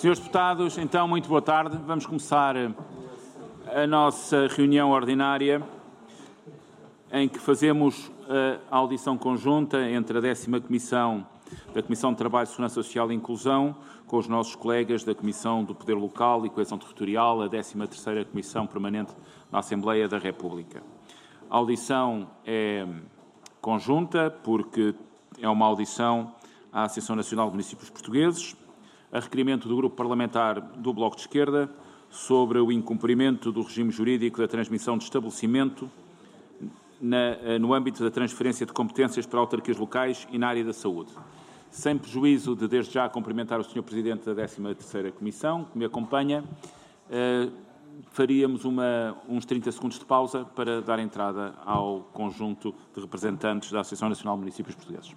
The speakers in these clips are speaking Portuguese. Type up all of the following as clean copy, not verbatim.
Senhores deputados, então, muito boa tarde. Vamos começar a nossa reunião ordinária, em que fazemos a audição conjunta entre a 10ª Comissão da Comissão de Trabalho, Segurança Social e Inclusão, com os nossos colegas da Comissão do Poder Local e Coesão Territorial, a 13ª Comissão Permanente da Assembleia da República. A audição é conjunta porque é uma audição à Associação Nacional de Municípios Portugueses, a requerimento do Grupo Parlamentar do Bloco de Esquerda sobre o incumprimento do regime jurídico da transmissão de estabelecimento no âmbito da transferência de competências para autarquias locais e na área da saúde. Sem prejuízo de, desde já, cumprimentar o Sr. Presidente da 13ª Comissão, que me acompanha, faríamos uns 30 segundos de pausa para dar entrada ao conjunto de representantes da Associação Nacional de Municípios Portugueses.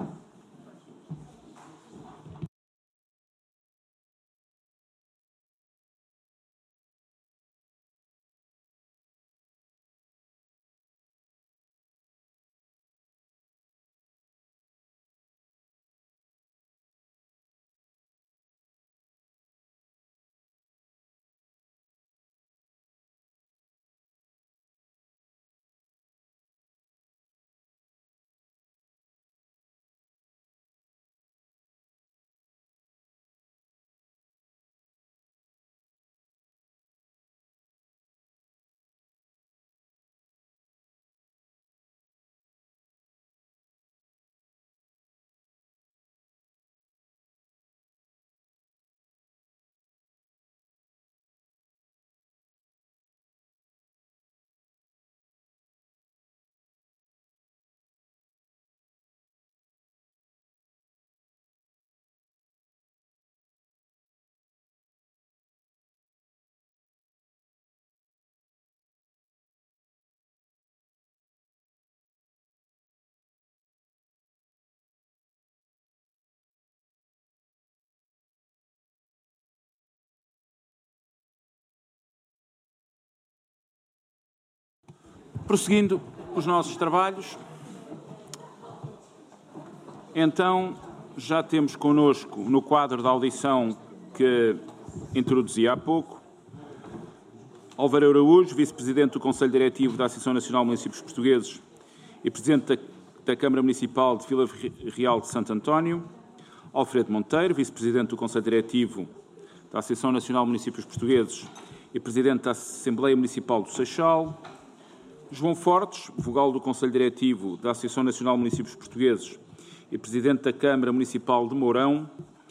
Prosseguindo os nossos trabalhos, então já temos connosco, no quadro da audição que introduzi há pouco, Álvaro Araújo, Vice-Presidente do Conselho Diretivo da Associação Nacional de Municípios Portugueses e Presidente da Câmara Municipal de Vila Real de Santo António, Alfredo Monteiro, Vice-Presidente do Conselho Diretivo da Associação Nacional de Municípios Portugueses e Presidente da Assembleia Municipal do Seixal, João Fortes, vogal do Conselho Diretivo da Associação Nacional de Municípios Portugueses e Presidente da Câmara Municipal de Mourão,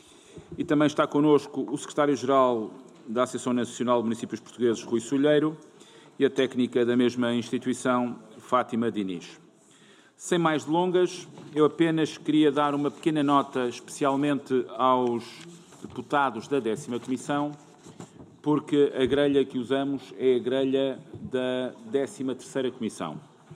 e também está connosco o Secretário-Geral da Associação Nacional de Municípios Portugueses, Rui Solheiro, e a técnica da mesma instituição, Fátima Diniz. Sem mais delongas, eu apenas queria dar uma pequena nota, especialmente aos deputados da 10ª Comissão, porque a grelha que usamos é a grelha da 13ª Comissão.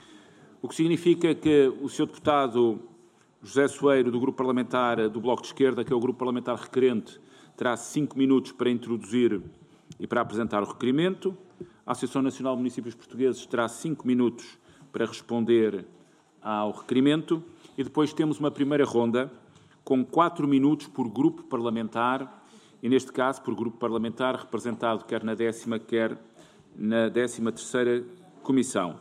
O que significa que o Sr. Deputado José Soeiro, do Grupo Parlamentar do Bloco de Esquerda, que é o Grupo Parlamentar requerente, terá 5 minutos para introduzir e para apresentar o requerimento. A Associação Nacional de Municípios Portugueses terá 5 minutos para responder ao requerimento. E depois temos uma primeira ronda com 4 minutos por grupo parlamentar, e neste caso por grupo parlamentar representado quer na 10ª, quer na 13ª Comissão.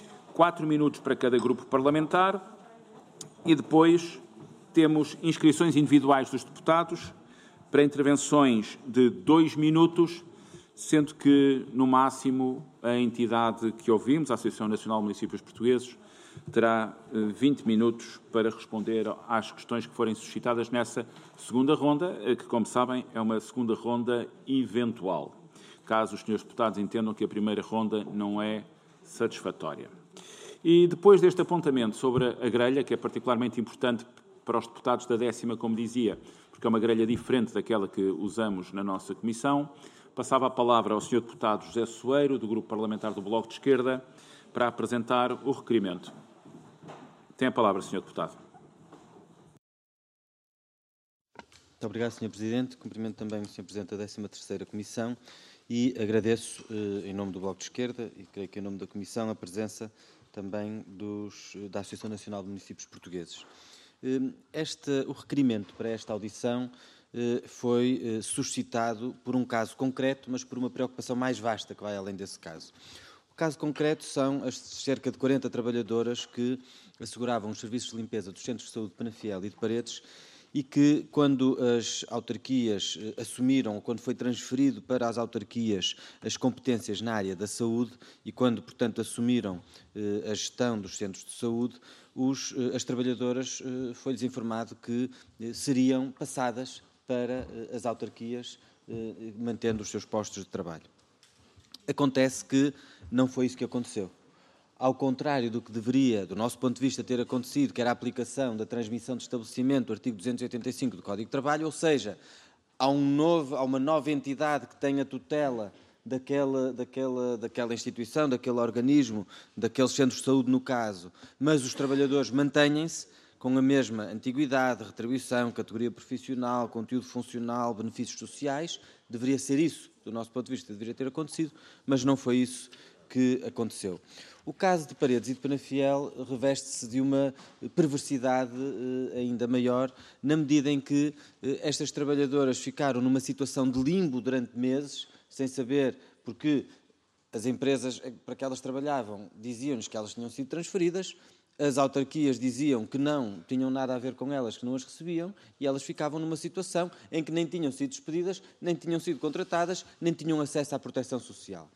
4 minutos para cada grupo parlamentar e depois temos inscrições individuais dos deputados para intervenções de 2 minutos, sendo que, no máximo, a entidade que ouvimos, a Associação Nacional de Municípios Portugueses, terá 20 minutos para responder às questões que forem suscitadas nessa segunda ronda, que, como sabem, é uma segunda ronda eventual, caso os senhores deputados entendam que a primeira ronda não é satisfatória. E depois deste apontamento sobre a grelha, que é particularmente importante para os deputados da 10ª, como dizia, porque é uma grelha diferente daquela que usamos na nossa Comissão, passava a palavra ao Sr. Deputado José Soeiro, do Grupo Parlamentar do Bloco de Esquerda, para apresentar o requerimento. Tem a palavra, Sr. Deputado. Muito obrigado, Sr. Presidente. Cumprimento também o Sr. Presidente da 13ª Comissão e agradeço, em nome do Bloco de Esquerda e creio que em nome da Comissão, a presença também da Associação Nacional de Municípios Portugueses. O requerimento para esta audição foi suscitado por um caso concreto, mas por uma preocupação mais vasta que vai além desse caso. O caso concreto são as cerca de 40 trabalhadoras que asseguravam os serviços de limpeza dos centros de saúde de Penafiel e de Paredes e que, quando as autarquias assumiram, quando foi transferido para as autarquias as competências na área da saúde e quando, portanto, assumiram a gestão dos centros de saúde, as trabalhadoras foi-lhes informado que seriam passadas para as autarquias, mantendo os seus postos de trabalho. Acontece que não foi isso que aconteceu. Ao contrário do que deveria, do nosso ponto de vista, ter acontecido, que era a aplicação da transmissão de estabelecimento do artigo 285 do Código de Trabalho, ou seja, há uma nova entidade que tenha tutela daquela instituição, daquele organismo, daqueles centros de saúde, no caso, mas os trabalhadores mantêm-se com a mesma antiguidade, retribuição, categoria profissional, conteúdo funcional, benefícios sociais. Deveria ser isso, do nosso ponto de vista, deveria ter acontecido, mas não foi isso que aconteceu. O caso de Paredes e de Penafiel reveste-se de uma perversidade ainda maior, na medida em que estas trabalhadoras ficaram numa situação de limbo durante meses, sem saber, porque as empresas para que elas trabalhavam diziam-nos que elas tinham sido transferidas, as autarquias diziam que não tinham nada a ver com elas, que não as recebiam, e elas ficavam numa situação em que nem tinham sido despedidas, nem tinham sido contratadas, nem tinham acesso à proteção social.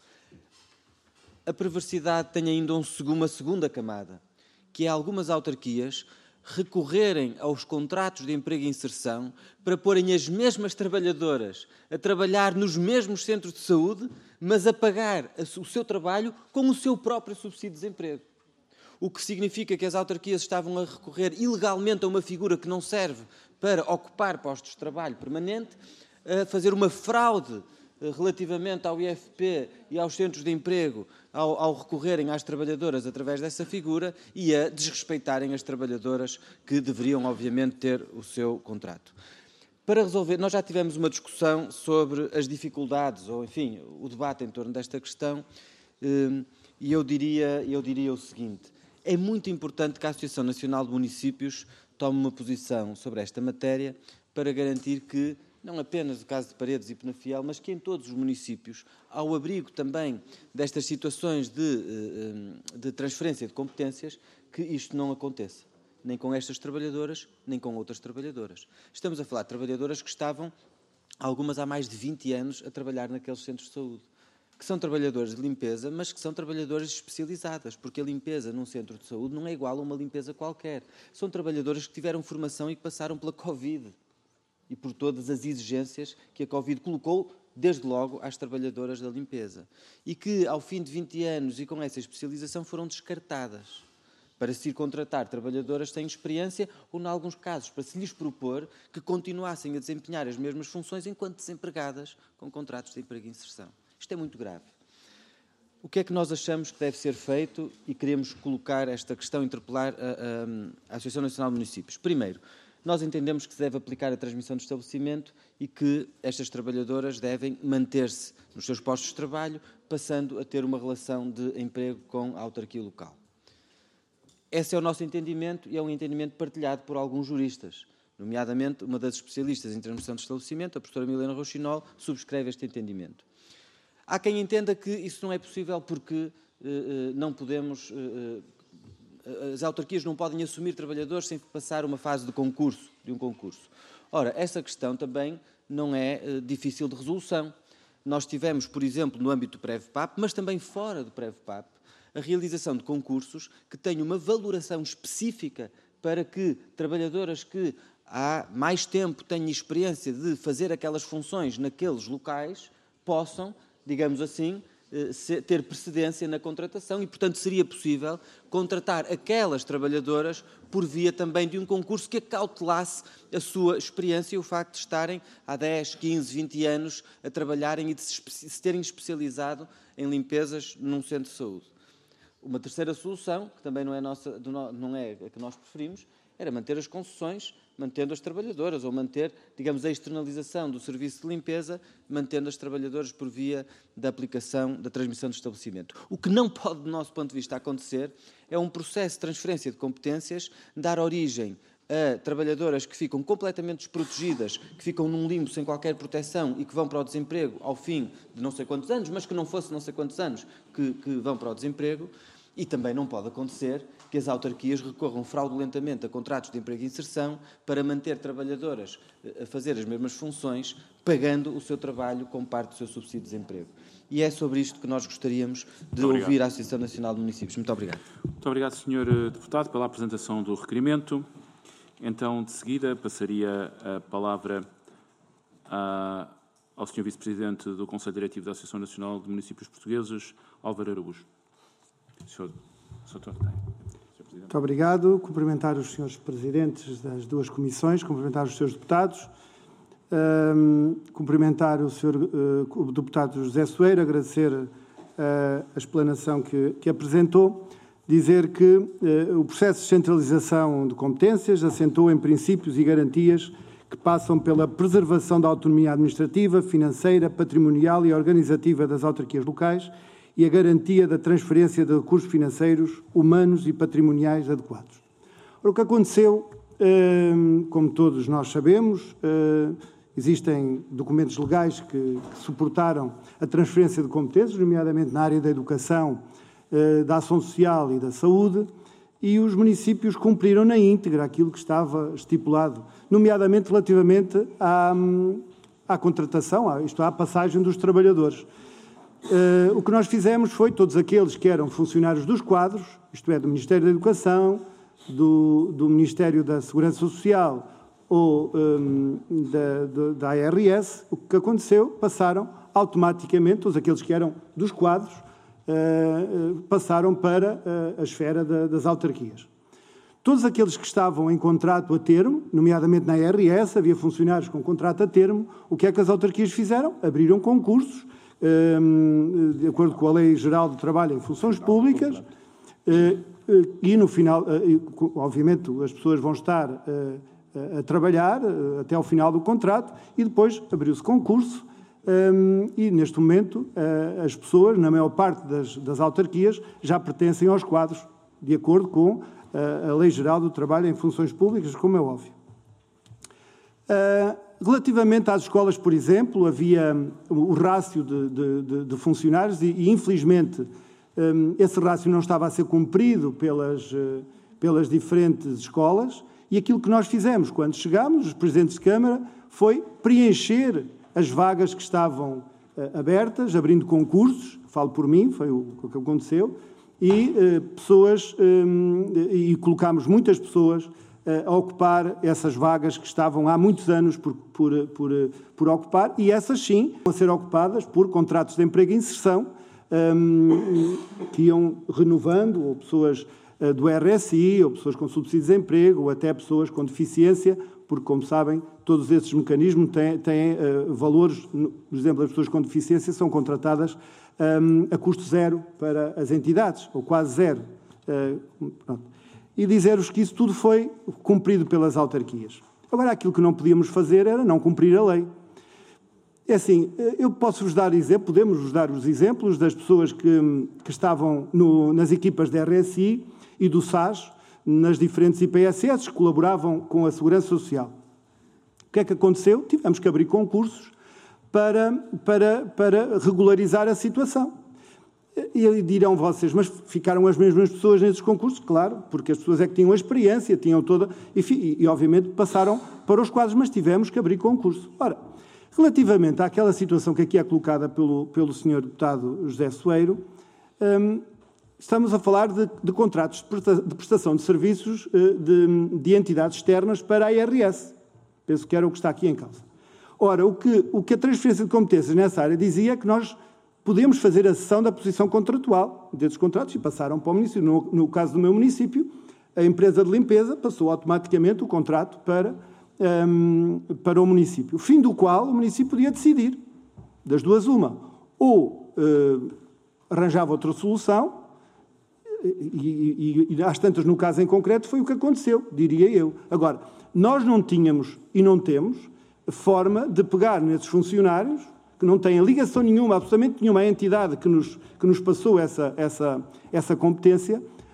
A perversidade tem ainda uma segunda camada, que é algumas autarquias recorrerem aos contratos de emprego e inserção para porem as mesmas trabalhadoras a trabalhar nos mesmos centros de saúde, mas a pagar o seu trabalho com o seu próprio subsídio de desemprego. O que significa que as autarquias estavam a recorrer ilegalmente a uma figura que não serve para ocupar postos de trabalho permanente, a fazer uma fraude relativamente ao IFP e aos centros de emprego ao recorrerem às trabalhadoras através dessa figura e a desrespeitarem as trabalhadoras que deveriam, obviamente, ter o seu contrato. Para resolver, nós já tivemos uma discussão sobre as dificuldades, ou, enfim, o debate em torno desta questão, e eu diria o seguinte: é muito importante que a Associação Nacional de Municípios tome uma posição sobre esta matéria para garantir que, não apenas no caso de Paredes e Penafiel, mas que em todos os municípios, ao abrigo também destas situações de transferência de competências, que isto não aconteça, nem com estas trabalhadoras, nem com outras trabalhadoras. Estamos a falar de trabalhadoras que estavam, algumas há mais de 20 anos, a trabalhar naqueles centros de saúde, que são trabalhadoras de limpeza, mas que são trabalhadoras especializadas, porque a limpeza num centro de saúde não é igual a uma limpeza qualquer. São trabalhadoras que tiveram formação e que passaram pela Covid e por todas as exigências que a Covid colocou, desde logo, às trabalhadoras da limpeza. E que, ao fim de 20 anos e com essa especialização, foram descartadas para se ir contratar trabalhadoras sem experiência ou, em alguns casos, para se lhes propor que continuassem a desempenhar as mesmas funções enquanto desempregadas com contratos de emprego e inserção. Isto é muito grave. O que é que nós achamos que deve ser feito e queremos colocar esta questão, interpelar a Associação Nacional de Municípios? Primeiro, nós entendemos que se deve aplicar a transmissão de estabelecimento e que estas trabalhadoras devem manter-se nos seus postos de trabalho, passando a ter uma relação de emprego com a autarquia local. Esse é o nosso entendimento e é um entendimento partilhado por alguns juristas, nomeadamente uma das especialistas em transmissão de estabelecimento, a professora Milena Rochinol, subscreve este entendimento. Há quem entenda que isso não é possível porque não podemos... as autarquias não podem assumir trabalhadores sem passar uma fase de um concurso. Ora, essa questão também não é difícil de resolução. Nós tivemos, por exemplo, no âmbito do PREV-PAP, mas também fora do PREV-PAP, a realização de concursos que têm uma valoração específica para que trabalhadoras que há mais tempo têm experiência de fazer aquelas funções naqueles locais possam, digamos assim, ter precedência na contratação e, portanto, seria possível contratar aquelas trabalhadoras por via também de um concurso que acautelasse a sua experiência e o facto de estarem há 10, 15, 20 anos a trabalharem e de se terem especializado em limpezas num centro de saúde. Uma terceira solução, que também não é a que nós preferimos, era manter as concessões, mantendo as trabalhadoras, ou manter, digamos, a externalização do serviço de limpeza, mantendo as trabalhadoras por via da aplicação da transmissão de estabelecimento. O que não pode, do nosso ponto de vista, acontecer é um processo de transferência de competências dar origem a trabalhadoras que ficam completamente desprotegidas, que ficam num limbo sem qualquer proteção e que vão para o desemprego ao fim de não sei quantos anos, mas que não fosse não sei quantos anos que vão para o desemprego. E também não pode acontecer que as autarquias recorram fraudulentamente a contratos de emprego e inserção para manter trabalhadoras a fazer as mesmas funções, pagando o seu trabalho com parte do seu subsídio de desemprego. E é sobre isto que nós gostaríamos de ouvir a Associação Nacional de Municípios. Muito obrigado. Muito obrigado, Sr. Deputado, pela apresentação do requerimento. Então, de seguida, passaria a palavra ao Sr. Vice-Presidente do Conselho Diretivo da Associação Nacional de Municípios Portugueses, Álvaro Araújo. Muito obrigado. Cumprimentar os senhores presidentes das duas comissões, cumprimentar os senhores deputados, cumprimentar o senhor o deputado José Soeiro, agradecer a explanação que apresentou, dizer que o processo de centralização de competências assentou em princípios e garantias que passam pela preservação da autonomia administrativa, financeira, patrimonial e organizativa das autarquias locais e a garantia da transferência de recursos financeiros, humanos e patrimoniais adequados. Ora, o que aconteceu, como todos nós sabemos, existem documentos legais que suportaram a transferência de competências, nomeadamente na área da educação, da ação social e da saúde, e os municípios cumpriram na íntegra aquilo que estava estipulado, nomeadamente relativamente à contratação, isto é, à passagem dos trabalhadores. O que nós fizemos foi, todos aqueles que eram funcionários dos quadros, isto é, do Ministério da Educação, do Ministério da Segurança Social ou da ARS, o que aconteceu, passaram automaticamente, todos aqueles que eram dos quadros, passaram para a esfera das autarquias. Todos aqueles que estavam em contrato a termo, nomeadamente na ARS, havia funcionários com contrato a termo, o que é que as autarquias fizeram? Abriram concursos, de acordo com a Lei Geral do Trabalho em Funções Públicas, e no final, obviamente, as pessoas vão estar a trabalhar até ao final do contrato e depois abriu-se concurso e, neste momento, as pessoas, na maior parte das autarquias, já pertencem aos quadros, de acordo com a Lei Geral do Trabalho em Funções Públicas, como é óbvio. Relativamente às escolas, por exemplo, havia o rácio de funcionários e infelizmente, esse rácio não estava a ser cumprido pelas diferentes escolas e aquilo que nós fizemos quando chegámos, os presidentes de Câmara, foi preencher as vagas que estavam abertas, abrindo concursos, falo por mim, foi o que aconteceu, e e colocámos muitas pessoas a ocupar essas vagas que estavam há muitos anos por ocupar, e essas sim vão ser ocupadas por contratos de emprego e inserção que iam renovando, ou pessoas do RSI, ou pessoas com subsídio de desemprego, ou até pessoas com deficiência, porque, como sabem, todos esses mecanismos têm valores, por exemplo, as pessoas com deficiência são contratadas a custo zero para as entidades, ou quase zero. Pronto. E dizer-vos que isso tudo foi cumprido pelas autarquias. Agora, aquilo que não podíamos fazer era não cumprir a lei. É assim, eu posso-vos dar exemplo, podemos-vos dar os exemplos das pessoas que estavam nas equipas da RSI e do SAS, nas diferentes IPSS, que colaboravam com a Segurança Social. O que é que aconteceu? Tivemos que abrir concursos para regularizar a situação. E dirão vocês, mas ficaram as mesmas pessoas nesses concursos? Claro, porque as pessoas é que tinham a experiência, tinham toda... E obviamente passaram para os quadros, mas tivemos que abrir concurso. Ora, relativamente àquela situação que aqui é colocada pelo Sr. Deputado José Soeiro, estamos a falar de contratos de prestação de serviços de entidades externas para a ARS. Penso que era o que está aqui em causa. Ora, o que a transferência de competências nessa área dizia é que nós podemos fazer a cessão da posição contratual desses contratos e passaram para o município. No caso do meu município, a empresa de limpeza passou automaticamente o contrato para o município, fim do qual o município podia decidir, das duas uma, ou arranjava outra solução, e às tantas, no caso em concreto, foi o que aconteceu, diria eu. Agora, nós não tínhamos e não temos forma de pegar nesses funcionários que não têm ligação nenhuma, absolutamente nenhuma, à entidade que nos passou essa competência,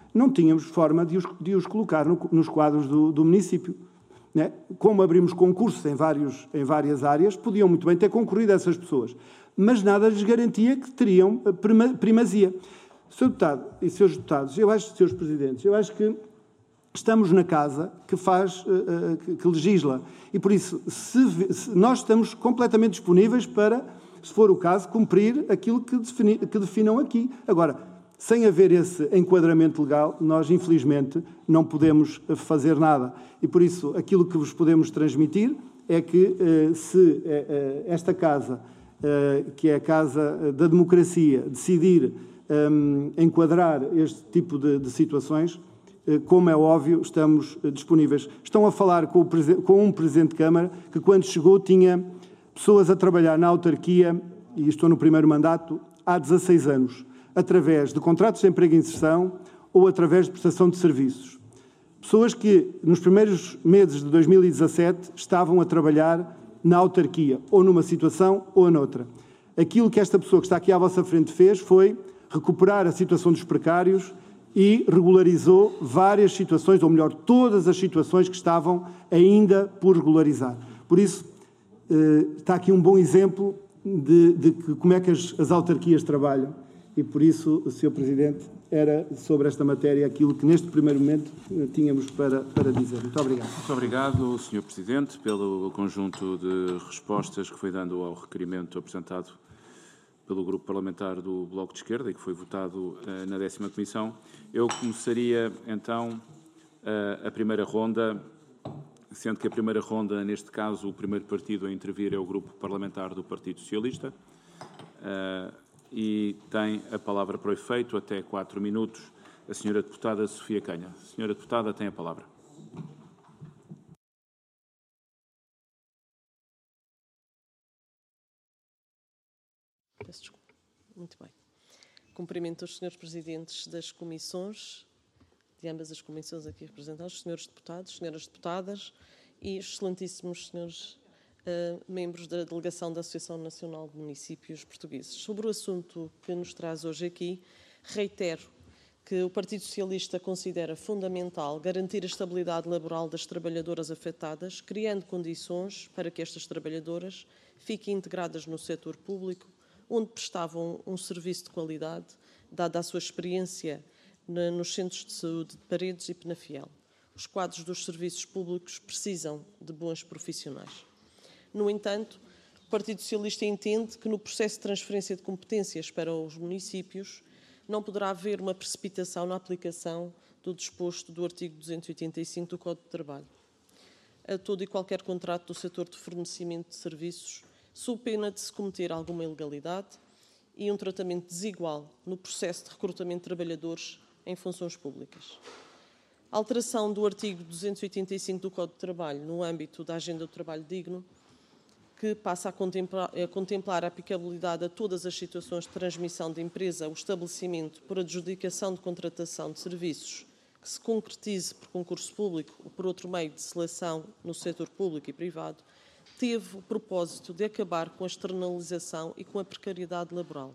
não tínhamos forma de os colocar nos quadros do município. Né? Como abrimos concursos em várias áreas, podiam muito bem ter concorrido essas pessoas, mas nada lhes garantia que teriam primazia. Sr. Deputado e Srs. Deputados, Srs. Presidentes, eu acho que estamos na casa que legisla e, por isso, nós estamos completamente disponíveis para, se for o caso, cumprir aquilo que definam aqui. Agora, sem haver esse enquadramento legal, nós, infelizmente, não podemos fazer nada. E, por isso, aquilo que vos podemos transmitir é que, se esta Casa, que é a Casa da Democracia, decidir enquadrar este tipo de situações, como é óbvio, estamos disponíveis. Estão a falar com um Presidente de Câmara que, quando chegou, tinha pessoas a trabalhar na autarquia, e estou no primeiro mandato, há 16 anos. Através de contratos de emprego e inserção ou através de prestação de serviços. Pessoas que, nos primeiros meses de 2017, estavam a trabalhar na autarquia, ou numa situação ou noutra. Aquilo que esta pessoa que está aqui à vossa frente fez foi recuperar a situação dos precários e regularizou várias situações, ou melhor, todas as situações que estavam ainda por regularizar. Por isso, está aqui um bom exemplo de como é que as autarquias trabalham. E, por isso, Sr. Presidente, era sobre esta matéria aquilo que, neste primeiro momento, tínhamos para dizer. Muito obrigado. Muito obrigado, Sr. Presidente, pelo conjunto de respostas que foi dando ao requerimento apresentado pelo Grupo Parlamentar do Bloco de Esquerda e que foi votado na 10ª Comissão. Eu começaria, então, a primeira ronda, sendo que a primeira ronda, neste caso, o primeiro partido a intervir é o Grupo Parlamentar do Partido Socialista. E tem a palavra para o efeito, até 4 minutos, a Sra. Deputada Sofia Canha. Sra. Deputada, tem a palavra. Peço desculpa. Muito bem. Cumprimento os Srs. Presidentes das comissões, de ambas as comissões aqui representados, os Srs. Deputados, Sras. Deputadas e os excelentíssimos Srs. Membros da Delegação da Associação Nacional de Municípios Portugueses. Sobre o assunto que nos traz hoje aqui, reitero que o Partido Socialista considera fundamental garantir a estabilidade laboral das trabalhadoras afetadas, criando condições para que estas trabalhadoras fiquem integradas no setor público, onde prestavam um serviço de qualidade, dada a sua experiência nos centros de saúde de Paredes e Penafiel. Os quadros dos serviços públicos precisam de bons profissionais. No entanto, o Partido Socialista entende que no processo de transferência de competências para os municípios não poderá haver uma precipitação na aplicação do disposto do artigo 285 do Código de Trabalho. A todo e qualquer contrato do setor de fornecimento de serviços, sob pena de se cometer alguma ilegalidade e um tratamento desigual no processo de recrutamento de trabalhadores em funções públicas. A alteração do artigo 285 do Código de Trabalho no âmbito da Agenda do Trabalho Digno, que passa a contemplar a aplicabilidade a todas as situações de transmissão de empresa ao estabelecimento por adjudicação de contratação de serviços que se concretize por concurso público ou por outro meio de seleção no setor público e privado, teve o propósito de acabar com a externalização e com a precariedade laboral.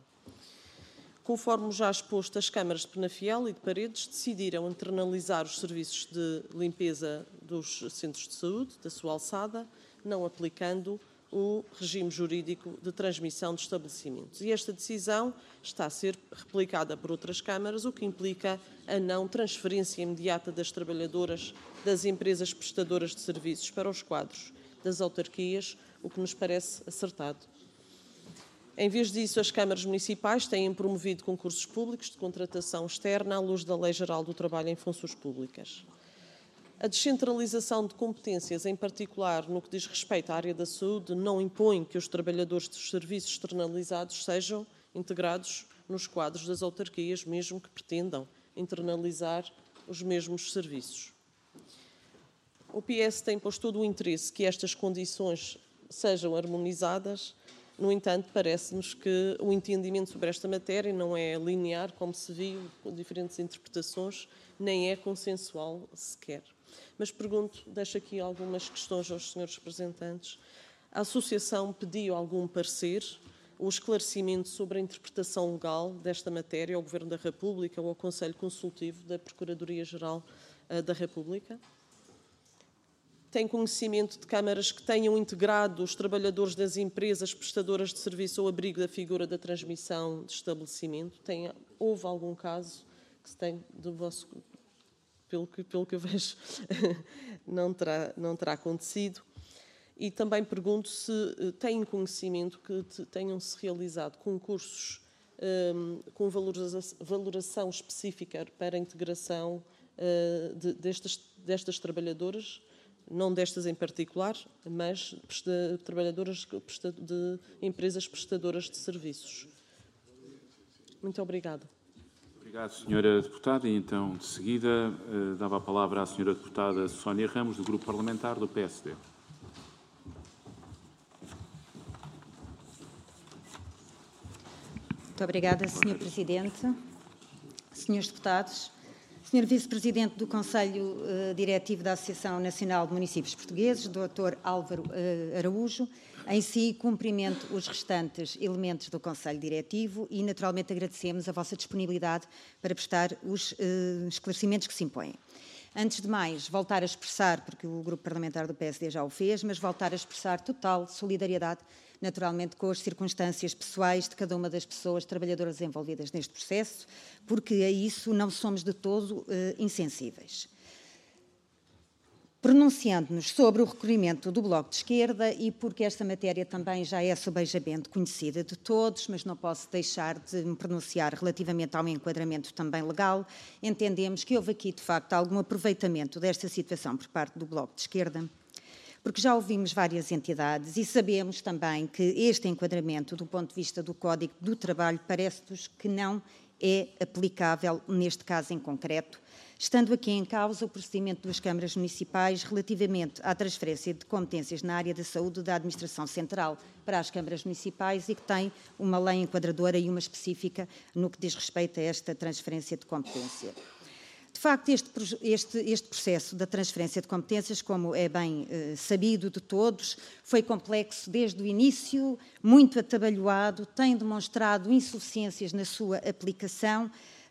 Conforme já exposto, as câmaras de Penafiel e de Paredes decidiram internalizar os serviços de limpeza dos centros de saúde, da sua alçada, não aplicando o regime jurídico de transmissão de estabelecimentos. E esta decisão está a ser replicada por outras câmaras, o que implica a não transferência imediata das trabalhadoras das empresas prestadoras de serviços para os quadros das autarquias, o que nos parece acertado. Em vez disso, as câmaras municipais têm promovido concursos públicos de contratação externa à luz da Lei Geral do Trabalho em Funções Públicas. A descentralização de competências, em particular no que diz respeito à área da saúde, não impõe que os trabalhadores dos serviços externalizados sejam integrados nos quadros das autarquias, mesmo que pretendam internalizar os mesmos serviços. O PS tem posto todo o interesse que estas condições sejam harmonizadas. No entanto, parece-nos que o entendimento sobre esta matéria não é linear, como se viu, com diferentes interpretações, nem é consensual sequer. Mas deixo aqui algumas questões aos senhores representantes. A Associação pediu algum parecer o esclarecimento sobre a interpretação legal desta matéria ao Governo da República ou ao Conselho Consultivo da Procuradoria-Geral da República? Tem conhecimento de câmaras que tenham integrado os trabalhadores das empresas prestadoras de serviço ao abrigo da figura da transmissão de estabelecimento? Houve algum caso que se tem do vosso... Pelo que eu vejo, não terá acontecido. E também pergunto se têm conhecimento que tenham-se realizado concursos com valoração específica para a integração destas trabalhadoras, não destas em particular, mas de trabalhadoras de empresas prestadoras de serviços. Muito obrigada. Obrigado, Sra. Deputada. E então, de seguida, dava a palavra à Sra. Deputada Sónia Ramos, do Grupo Parlamentar do PSD. Muito obrigada, Sr. Presidente. Senhores deputados, Sr. Vice-Presidente do Conselho Diretivo da Associação Nacional de Municípios Portugueses, Dr. Álvaro Araújo, em si cumprimento os restantes elementos do Conselho Diretivo e, naturalmente, agradecemos a vossa disponibilidade para prestar os esclarecimentos que se impõem. Antes de mais, voltar a expressar, porque o Grupo Parlamentar do PSD já o fez, mas voltar a expressar total solidariedade, naturalmente, com as circunstâncias pessoais de cada uma das pessoas trabalhadoras envolvidas neste processo, porque a isso não somos de todo insensíveis. Pronunciando-nos sobre o requerimento do Bloco de Esquerda e porque esta matéria também já é sobejamente conhecida de todos, mas não posso deixar de me pronunciar relativamente ao enquadramento também legal, entendemos que houve aqui, de facto, algum aproveitamento desta situação por parte do Bloco de Esquerda, porque já ouvimos várias entidades e sabemos também que este enquadramento, do ponto de vista do Código do Trabalho, parece-nos que não é aplicável neste caso em concreto, estando aqui em causa o procedimento das câmaras municipais relativamente à transferência de competências na área da saúde da Administração Central para as câmaras municipais e que tem uma lei enquadradora e uma específica no que diz respeito a esta transferência de competência. De facto, este processo da transferência de competências, como é bem sabido de todos, foi complexo desde o início, muito atabalhoado, tem demonstrado insuficiências na sua aplicação,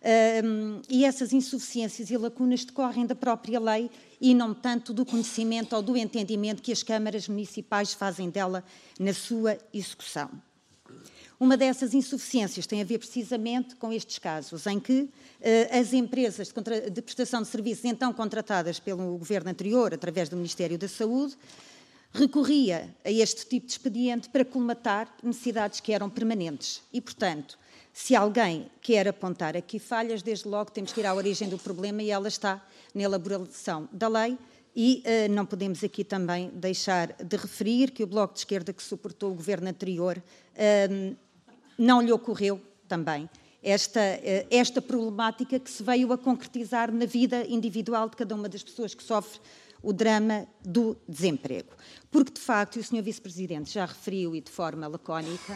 e essas insuficiências e lacunas decorrem da própria lei e não tanto do conhecimento ou do entendimento que as câmaras municipais fazem dela na sua execução. Uma dessas insuficiências tem a ver precisamente com estes casos, em que as empresas de prestação de serviços, então contratadas pelo governo anterior, através do Ministério da Saúde, recorria a este tipo de expediente para colmatar necessidades que eram permanentes. E, portanto, se alguém quer apontar aqui falhas, desde logo temos que ir à origem do problema e ela está na elaboração da lei e não podemos aqui também deixar de referir que o Bloco de Esquerda que suportou o governo anterior não lhe ocorreu também esta problemática que se veio a concretizar na vida individual de cada uma das pessoas que sofre o drama do desemprego. Porque, de facto, e o Sr. Vice-Presidente já referiu e de forma lacónica,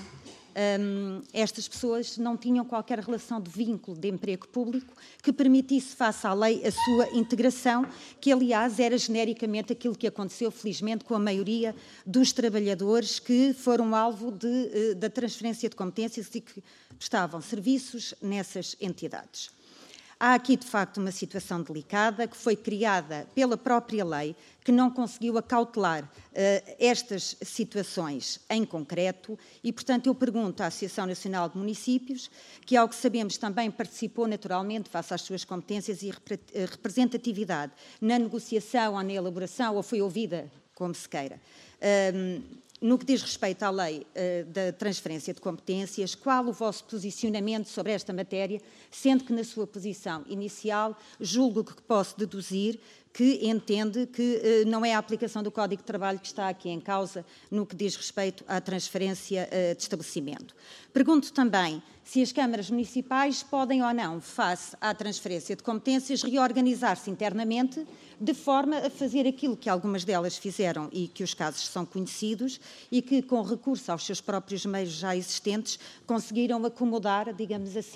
estas pessoas não tinham qualquer relação de vínculo de emprego público que permitisse, face à lei, a sua integração, que, aliás, era genericamente aquilo que aconteceu, felizmente, com a maioria dos trabalhadores que foram alvo da transferência de competências e que prestavam serviços nessas entidades. Há aqui, de facto, uma situação delicada que foi criada pela própria lei, que não conseguiu acautelar estas situações em concreto e, portanto, eu pergunto à Associação Nacional de Municípios, que, ao que sabemos, também participou naturalmente, face às suas competências e representatividade, na negociação ou na elaboração, ou foi ouvida, como se queira, no que diz respeito à lei da transferência de competências, qual o vosso posicionamento sobre esta matéria, sendo que na sua posição inicial julgo que posso deduzir que entende que não é a aplicação do Código de Trabalho que está aqui em causa no que diz respeito à transferência de estabelecimento. Pergunto também se as câmaras municipais podem ou não, face à transferência de competências, reorganizar-se internamente de forma a fazer aquilo que algumas delas fizeram e que os casos são conhecidos e que, com recurso aos seus próprios meios já existentes, conseguiram acomodar, digamos assim,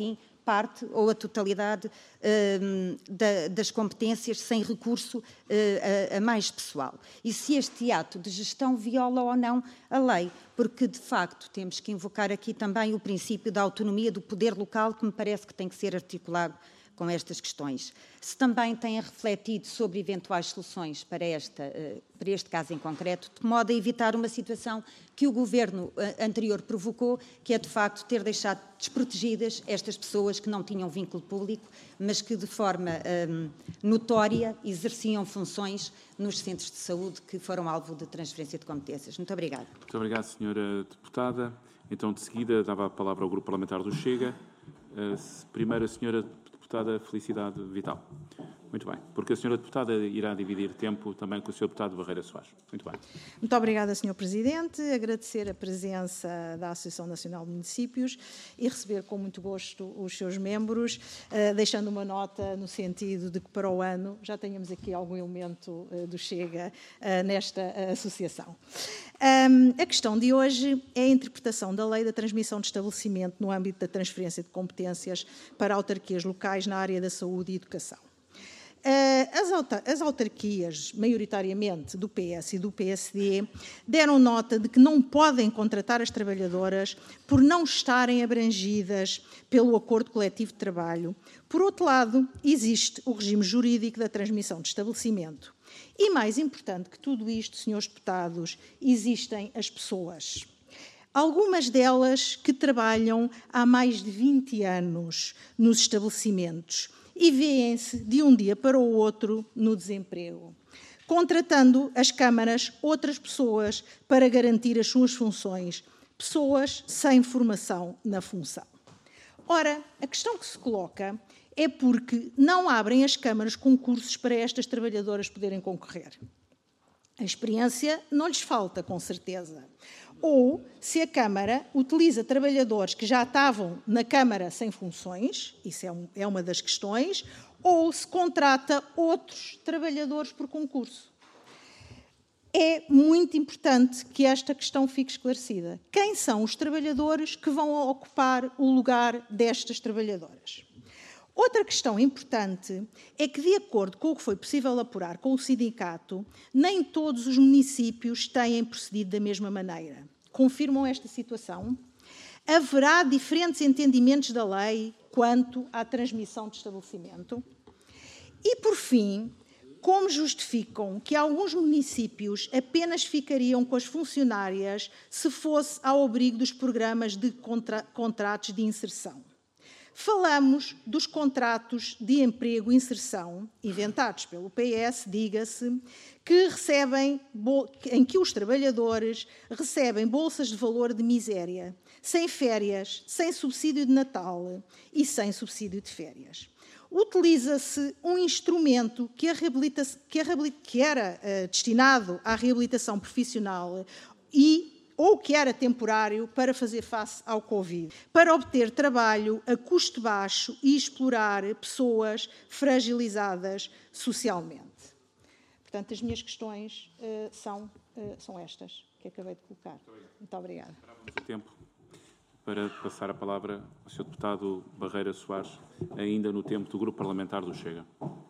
parte ou a totalidade das competências sem recurso a mais pessoal. E se este ato de gestão viola ou não a lei, porque, de facto, temos que invocar aqui também o princípio da autonomia do poder local, que me parece que tem que ser articulado com estas questões. Se também têm refletido sobre eventuais soluções para este caso em concreto, de modo a evitar uma situação que o Governo anterior provocou, que é, de facto, ter deixado desprotegidas estas pessoas que não tinham vínculo público, mas que, de forma notória, exerciam funções nos centros de saúde que foram alvo de transferência de competências. Muito obrigada. Muito obrigado, Sra. Deputada. Então, de seguida, dava a palavra ao Grupo Parlamentar do Chega. Primeiro, a Sra. Deputada Felicidade Vital. Muito bem, porque a Sra. Deputada irá dividir tempo também com o Sr. Deputado Barreira Soares. Muito bem. Muito obrigada, Sr. Presidente. Agradecer a presença da Associação Nacional de Municípios e receber com muito gosto os seus membros, deixando uma nota no sentido de que para o ano já tenhamos aqui algum elemento do Chega nesta associação. A questão de hoje é a interpretação da Lei da Transmissão de Estabelecimento no âmbito da transferência de competências para autarquias locais na área da saúde e educação. As autarquias, maioritariamente do PS e do PSD, deram nota de que não podem contratar as trabalhadoras por não estarem abrangidas pelo acordo coletivo de trabalho. Por outro lado, existe o regime jurídico da transmissão de estabelecimento. E, mais importante que tudo isto, senhores deputados, existem as pessoas. Algumas delas que trabalham há mais de 20 anos nos estabelecimentos e vêem-se de um dia para o outro no desemprego, contratando as câmaras outras pessoas para garantir as suas funções, pessoas sem formação na função. Ora, a questão que se coloca é porque não abrem as câmaras concursos para estas trabalhadoras poderem concorrer. A experiência não lhes falta, com certeza. Ou, se a Câmara utiliza trabalhadores que já estavam na Câmara sem funções, isso é uma das questões, ou se contrata outros trabalhadores por concurso. É muito importante que esta questão fique esclarecida. Quem são os trabalhadores que vão ocupar o lugar destas trabalhadoras? Outra questão importante é que, de acordo com o que foi possível apurar com o sindicato, nem todos os municípios têm procedido da mesma maneira. Confirmam esta situação? Haverá diferentes entendimentos da lei quanto à transmissão de estabelecimento? E, por fim, como justificam que alguns municípios apenas ficariam com as funcionárias se fosse ao abrigo dos programas de contratos de inserção? Falamos dos contratos de emprego e inserção, inventados pelo PS, diga-se, em que os trabalhadores recebem bolsas de valor de miséria, sem férias, sem subsídio de Natal e sem subsídio de férias. Utiliza-se um instrumento que era destinado à reabilitação profissional ou que era temporário para fazer face ao Covid, para obter trabalho a custo baixo e explorar pessoas fragilizadas socialmente. Portanto, as minhas questões são estas que acabei de colocar. Muito obrigada. Muito tempo para passar a palavra ao Sr. Deputado Barreira Soares, ainda no tempo do Grupo Parlamentar do Chega.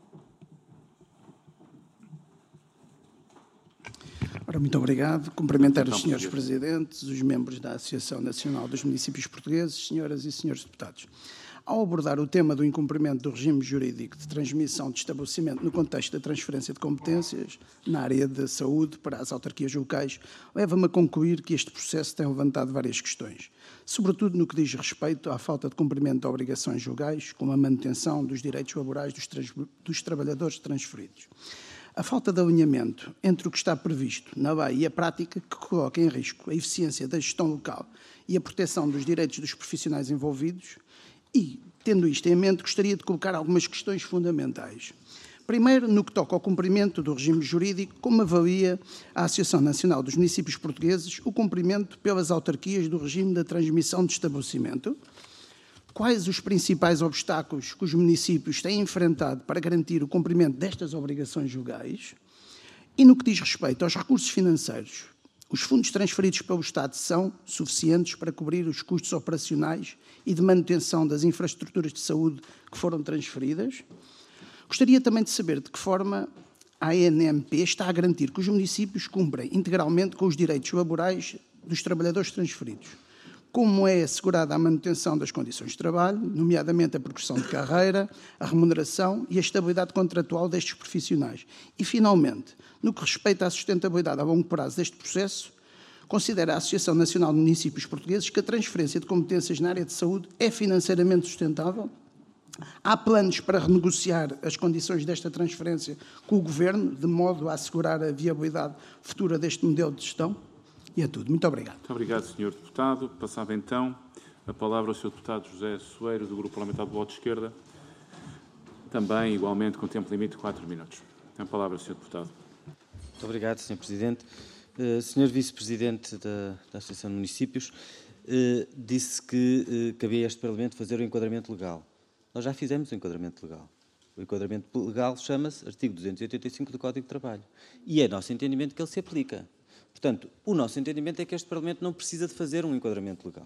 Ora, muito obrigado. Cumprimentar os senhores presidentes, os membros da Associação Nacional dos Municípios Portugueses, senhoras e senhores deputados. Ao abordar o tema do incumprimento do regime jurídico de transmissão de estabelecimento no contexto da transferência de competências na área da saúde para as autarquias locais, leva-me a concluir que este processo tem levantado várias questões, sobretudo no que diz respeito à falta de cumprimento de obrigações legais, como a manutenção dos direitos laborais dos trabalhadores transferidos. A falta de alinhamento entre o que está previsto na lei e a prática, que coloca em risco a eficiência da gestão local e a proteção dos direitos dos profissionais envolvidos. E, tendo isto em mente, gostaria de colocar algumas questões fundamentais. Primeiro, no que toca ao cumprimento do regime jurídico, como avalia a Associação Nacional dos Municípios Portugueses o cumprimento pelas autarquias do regime da transmissão de estabelecimento? Quais os principais obstáculos que os municípios têm enfrentado para garantir o cumprimento destas obrigações legais? E no que diz respeito aos recursos financeiros, Os fundos transferidos pelo Estado são suficientes para cobrir os custos operacionais e de manutenção das infraestruturas de saúde que foram transferidas? Gostaria também de saber de que forma a ANMP está a garantir que os municípios cumprem integralmente com os direitos laborais dos trabalhadores transferidos. Como é assegurada a manutenção das condições de trabalho, nomeadamente a progressão de carreira, a remuneração e a estabilidade contratual destes profissionais? E, finalmente, no que respeita à sustentabilidade a longo prazo deste processo, considera a Associação Nacional de Municípios Portugueses que a transferência de competências na área de saúde é financeiramente sustentável? Há planos para renegociar as condições desta transferência com o Governo, de modo a assegurar a viabilidade futura deste modelo de gestão? E é tudo. Muito obrigado. Muito obrigado, Sr. Deputado. Passava então a palavra ao Sr. Deputado José Soeiro, do Grupo Parlamentar do Bloco de Esquerda, também igualmente com tempo limite de 4 minutos. Tem a palavra, Sr. Deputado. Muito obrigado, Sr. Presidente. Sr. Vice-Presidente da Associação de Municípios, disse que cabia a este Parlamento fazer o enquadramento legal. Nós já fizemos o enquadramento legal. O enquadramento legal chama-se artigo 285 do Código de Trabalho. E é nosso entendimento que ele se aplica. Portanto, o nosso entendimento é que este Parlamento não precisa de fazer um enquadramento legal.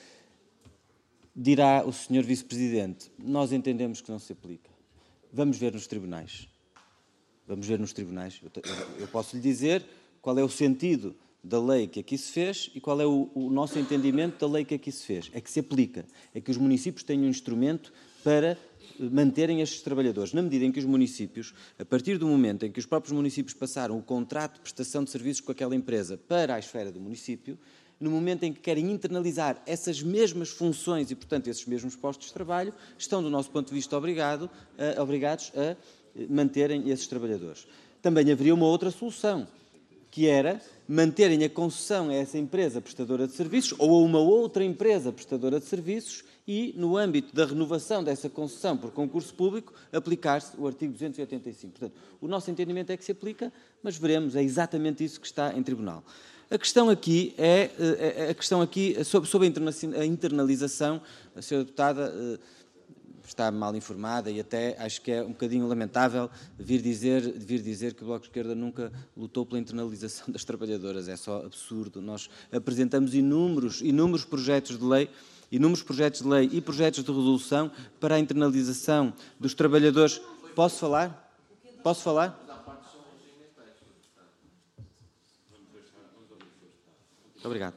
Dirá o Sr. Vice-Presidente, nós entendemos que não se aplica. Vamos ver nos tribunais. Vamos ver nos tribunais. Eu posso lhe dizer qual é o sentido da lei que aqui se fez e qual é o nosso entendimento da lei que aqui se fez. É que se aplica. É que os municípios têm um instrumento para manterem estes trabalhadores. Na medida em que os municípios, a partir do momento em que os próprios municípios passaram o contrato de prestação de serviços com aquela empresa para a esfera do município, no momento em que querem internalizar essas mesmas funções e, portanto, esses mesmos postos de trabalho, estão, do nosso ponto de vista, obrigados a manterem esses trabalhadores. Também haveria uma outra solução, que era manterem a concessão a essa empresa prestadora de serviços ou a uma outra empresa prestadora de serviços e, no âmbito da renovação dessa concessão por concurso público, aplicar-se o artigo 285. Portanto, o nosso entendimento é que se aplica, mas veremos, é exatamente isso que está em tribunal. A questão aqui é sobre a internalização. A senhora deputada está mal informada e até acho que é um bocadinho lamentável vir dizer que o Bloco de Esquerda nunca lutou pela internalização das trabalhadoras. É só absurdo. Nós apresentamos inúmeros projetos de lei e projetos de resolução para a internalização dos trabalhadores. Posso falar? Posso falar? Muito obrigado.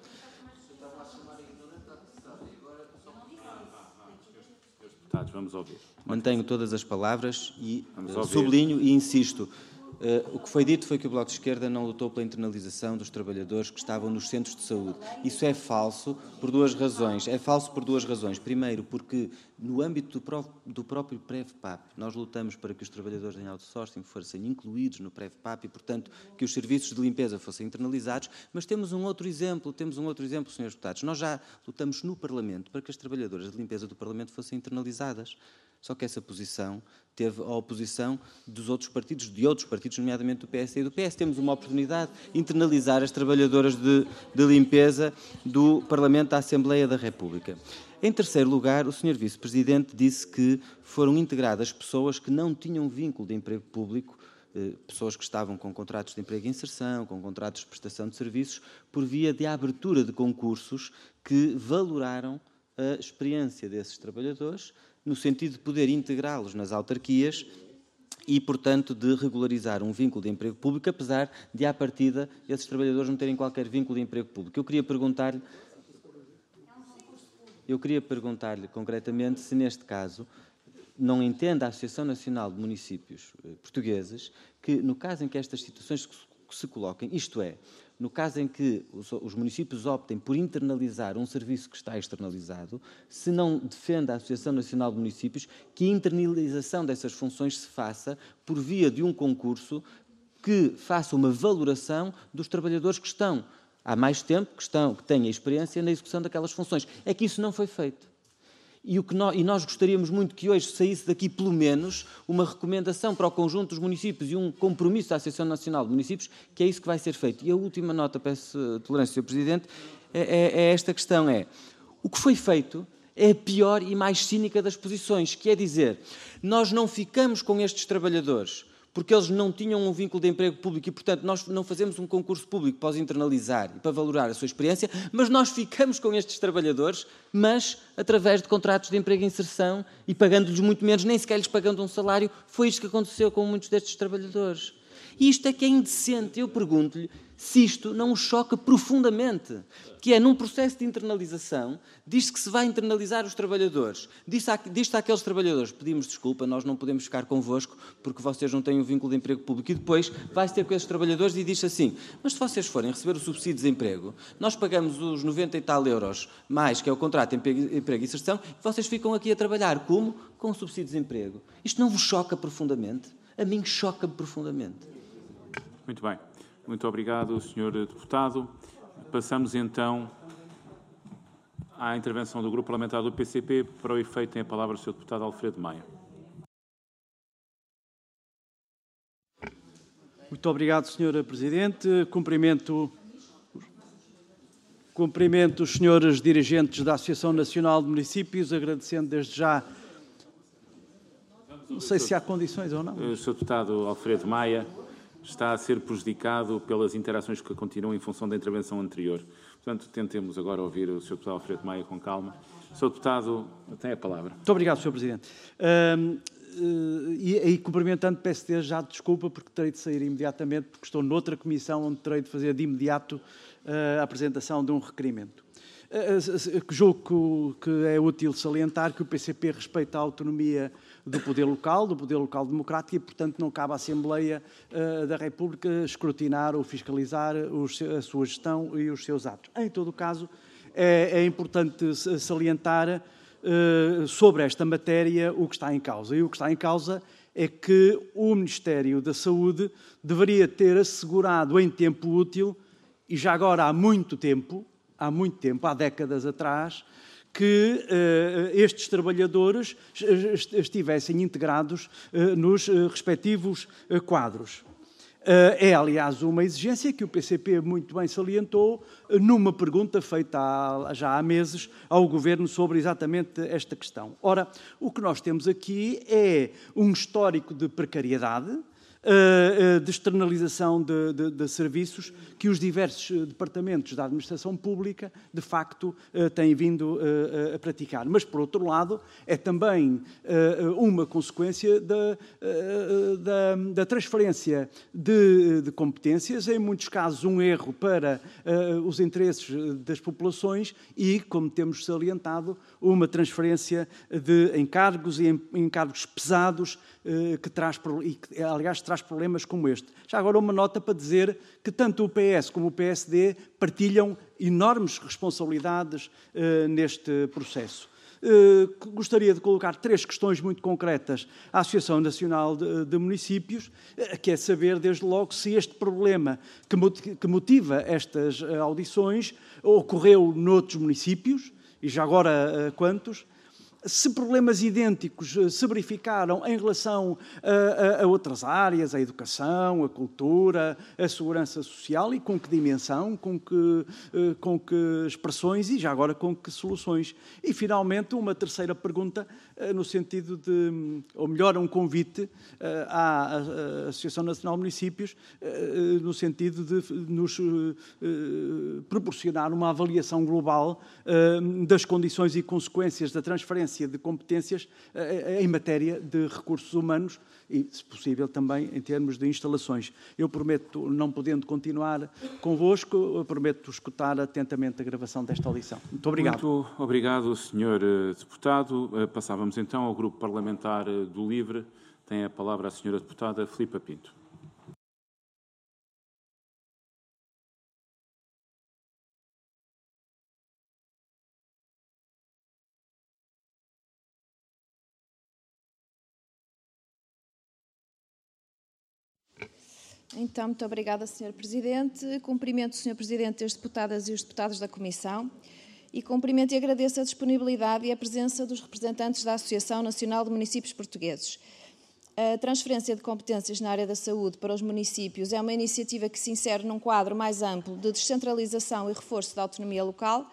Vamos ouvir. Mantenho todas as palavras e sublinho e insisto. O que foi dito foi que o Bloco de Esquerda não lutou pela internalização dos trabalhadores que estavam nos centros de saúde. Isso é falso por duas razões. É falso por duas razões. Primeiro, porque no âmbito do próprio PREV-PAP, nós lutamos para que os trabalhadores em outsourcing fossem incluídos no PREV-PAP e, portanto, que os serviços de limpeza fossem internalizados. Mas temos um outro exemplo, senhores deputados. Nós já lutamos no Parlamento para que as trabalhadoras de limpeza do Parlamento fossem internalizadas. Só que essa posição teve a oposição de outros partidos, nomeadamente do PS e do PS. Temos uma oportunidade de internalizar as trabalhadoras de limpeza do Parlamento da Assembleia da República. Em terceiro lugar, o Sr. Vice-Presidente disse que foram integradas pessoas que não tinham vínculo de emprego público, pessoas que estavam com contratos de emprego e inserção, com contratos de prestação de serviços, por via de abertura de concursos que valoraram a experiência desses trabalhadores, no sentido de poder integrá-los nas autarquias e, portanto, de regularizar um vínculo de emprego público, apesar de, à partida, esses trabalhadores não terem qualquer vínculo de emprego público. Eu queria perguntar-lhe concretamente se, neste caso, não entende a Associação Nacional de Municípios Portugueses que, no caso em que estas situações se coloquem, isto é, no caso em que os municípios optem por internalizar um serviço que está externalizado, se não defende a Associação Nacional de Municípios que a internalização dessas funções se faça por via de um concurso que faça uma valoração dos trabalhadores que estão há mais tempo, que têm a experiência na execução daquelas funções. É que isso não foi feito. E nós gostaríamos muito que hoje saísse daqui, pelo menos, uma recomendação para o conjunto dos municípios e um compromisso da Associação Nacional de Municípios, que é isso que vai ser feito. E a última nota, peço tolerância, Sr. Presidente, é esta questão, o que foi feito é a pior e mais cínica das posições, que é dizer, nós não ficamos com estes trabalhadores porque eles não tinham um vínculo de emprego público e, portanto, nós não fazemos um concurso público para os internalizar e para valorar a sua experiência, mas nós ficamos com estes trabalhadores, mas através de contratos de emprego e inserção e pagando-lhes muito menos, nem sequer lhes pagando um salário. Foi isto que aconteceu com muitos destes trabalhadores. E isto é que é indecente. Eu pergunto-lhe se isto não o choca profundamente, que é, num processo de internalização, diz-se que se vai internalizar os trabalhadores. Diz-se àqueles trabalhadores: pedimos desculpa, nós não podemos ficar convosco porque vocês não têm um vínculo de emprego público. E depois vai-se ter com esses trabalhadores e diz assim: mas se vocês forem receber o subsídio de desemprego, nós pagamos os 90 e tal euros mais, que é o contrato de emprego e inserção, e vocês ficam aqui a trabalhar. Como? Com o subsídio de desemprego. Isto não vos choca profundamente? A mim choca-me profundamente. Muito bem. Muito obrigado, Sr. Deputado. Passamos então à intervenção do Grupo Parlamentar do PCP. Para o efeito, tem a palavra o Sr. Deputado Alfredo Maia. Muito obrigado, Sr. Presidente. Cumprimento os senhores dirigentes da Associação Nacional de Municípios, agradecendo desde já. Não sei se há condições ou não. O Sr. Deputado Alfredo Maia está a ser prejudicado pelas interações que continuam em função da intervenção anterior. Portanto, tentemos agora ouvir o Sr. Deputado Alfredo Maia com calma. O Sr. Deputado tem a palavra. Muito obrigado, Sr. Presidente. E cumprimentando o PSD, já desculpa, porque terei de sair imediatamente, porque estou noutra comissão onde terei de fazer de imediato a apresentação de um requerimento. Julgo que é útil salientar que o PCP respeita a autonomia do poder local democrático, e, portanto, não cabe à Assembleia da República escrutinar ou fiscalizar a sua gestão e os seus atos. Em todo o caso, é importante salientar sobre esta matéria o que está em causa. E o que está em causa é que o Ministério da Saúde deveria ter assegurado em tempo útil, e já agora há muito tempo, há décadas atrás, que estes trabalhadores estivessem integrados nos respectivos quadros. É, aliás, uma exigência que o PCP muito bem salientou numa pergunta feita já há meses ao Governo sobre exatamente esta questão. Ora, o que nós temos aqui é um histórico de precariedade, de externalização de serviços que os diversos departamentos da administração pública, de facto, têm vindo a praticar. Mas, por outro lado, é também uma consequência da transferência de competências, em muitos casos um erro para os interesses das populações e, como temos salientado, uma transferência de encargos e encargos pesados que traz problemas como este. Já agora uma nota para dizer que tanto o PS como o PSD partilham enormes responsabilidades neste processo. Gostaria de colocar 3 questões muito concretas à Associação Nacional de Municípios, que é saber, desde logo, se este problema que motiva estas audições ocorreu noutros municípios, e já agora quantos, se problemas idênticos se verificaram em relação a outras áreas, a educação, a cultura, a segurança social, e com que dimensão, com que expressões e, já agora, com que soluções. E, finalmente, uma terceira pergunta, no sentido de, ou melhor, um convite à Associação Nacional de Municípios, no sentido de nos proporcionar uma avaliação global das condições e consequências da transferência de competências em matéria de recursos humanos e, se possível, também em termos de instalações. Eu prometo, não podendo continuar convosco, prometo escutar atentamente a gravação desta audição. Muito obrigado. Muito obrigado, Sr. Deputado. Passávamos então ao Grupo Parlamentar do LIVRE. Tem a palavra a Sra. Deputada Filipa Pinto. Então, muito obrigada, Sr. Presidente. Cumprimento o Sr. Presidente, as deputadas e os deputados da Comissão, e cumprimento e agradeço a disponibilidade e a presença dos representantes da Associação Nacional de Municípios Portugueses. A transferência de competências na área da saúde para os municípios é uma iniciativa que se insere num quadro mais amplo de descentralização e reforço da autonomia local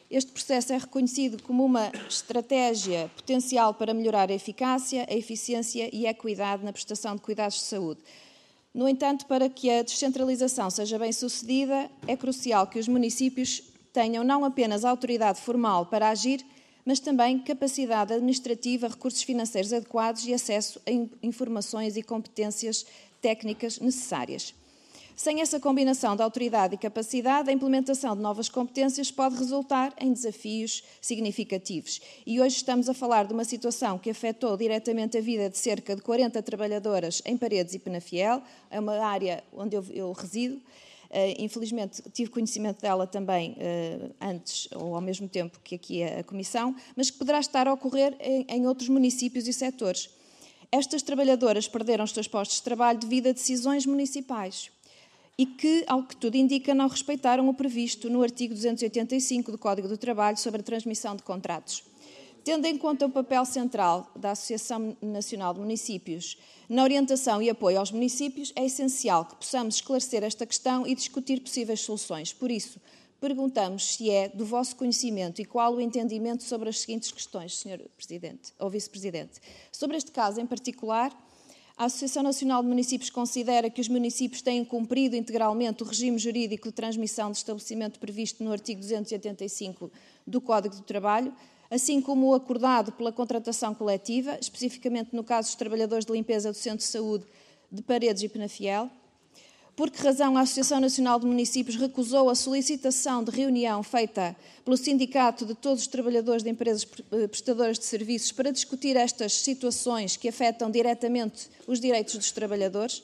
Este processo é reconhecido como uma estratégia potencial para melhorar a eficácia, a eficiência e a equidade na prestação de cuidados de saúde. No entanto, para que a descentralização seja bem-sucedida, é crucial que os municípios tenham não apenas autoridade formal para agir, mas também capacidade administrativa, recursos financeiros adequados e acesso a informações e competências técnicas necessárias. Sem essa combinação de autoridade e capacidade, a implementação de novas competências pode resultar em desafios significativos. E hoje estamos a falar de uma situação que afetou diretamente a vida de cerca de 40 trabalhadoras em Paredes e Penafiel, é uma área onde eu resido. Infelizmente, tive conhecimento dela também antes ou ao mesmo tempo que aqui a Comissão, mas que poderá estar a ocorrer em outros municípios e setores. Estas trabalhadoras perderam os seus postos de trabalho devido a decisões municipais e que, ao que tudo indica, não respeitaram o previsto no artigo 285 do Código do Trabalho sobre a transmissão de contratos. Tendo em conta o papel central da Associação Nacional de Municípios na orientação e apoio aos municípios, é essencial que possamos esclarecer esta questão e discutir possíveis soluções. Por isso, perguntamos se é do vosso conhecimento e qual o entendimento sobre as seguintes questões, Sr. Presidente ou Vice-Presidente. Sobre este caso em particular, a Associação Nacional de Municípios considera que os municípios têm cumprido integralmente o regime jurídico de transmissão de estabelecimento previsto no artigo 285 do Código do Trabalho, assim como o acordado pela contratação coletiva, especificamente no caso dos trabalhadores de limpeza do Centro de Saúde de Paredes e Penafiel. Por que razão a Associação Nacional de Municípios recusou a solicitação de reunião feita pelo Sindicato de todos os trabalhadores de empresas prestadoras de serviços para discutir estas situações que afetam diretamente os direitos dos trabalhadores?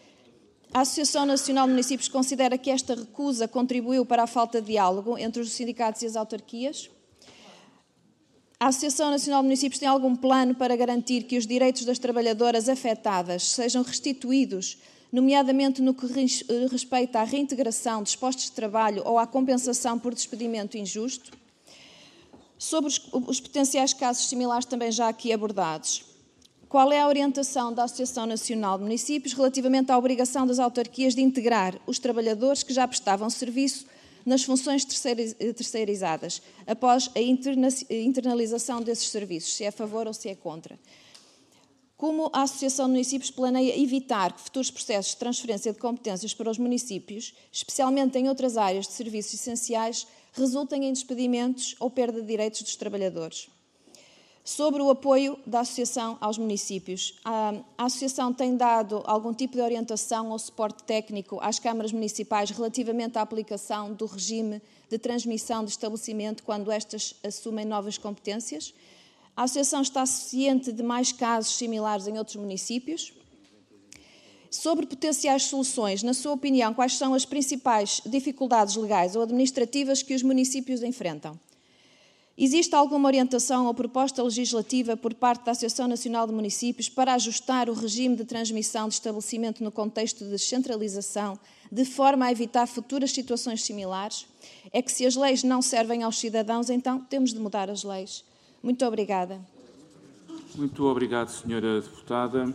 A Associação Nacional de Municípios considera que esta recusa contribuiu para a falta de diálogo entre os sindicatos e as autarquias? A Associação Nacional de Municípios tem algum plano para garantir que os direitos das trabalhadoras afetadas sejam restituídos, nomeadamente no que respeita à reintegração dos postos de trabalho ou à compensação por despedimento injusto? Sobre os potenciais casos similares também já aqui abordados, qual é a orientação da Associação Nacional de Municípios relativamente à obrigação das autarquias de integrar os trabalhadores que já prestavam serviço nas funções terceirizadas, após a internalização desses serviços, se é a favor ou se é contra? Como a Associação de Municípios planeia evitar que futuros processos de transferência de competências para os municípios, especialmente em outras áreas de serviços essenciais, resultem em despedimentos ou perda de direitos dos trabalhadores? Sobre o apoio da Associação aos municípios, a Associação tem dado algum tipo de orientação ou suporte técnico às câmaras municipais relativamente à aplicação do regime de transmissão de estabelecimento quando estas assumem novas competências? A Associação está ciente de mais casos similares em outros municípios? Sobre potenciais soluções, na sua opinião, quais são as principais dificuldades legais ou administrativas que os municípios enfrentam? Existe alguma orientação ou proposta legislativa por parte da Associação Nacional de Municípios para ajustar o regime de transmissão de estabelecimento no contexto de descentralização, de forma a evitar futuras situações similares? É que se as leis não servem aos cidadãos, então temos de mudar as leis. Muito obrigada. Muito obrigado, Sra. Deputada.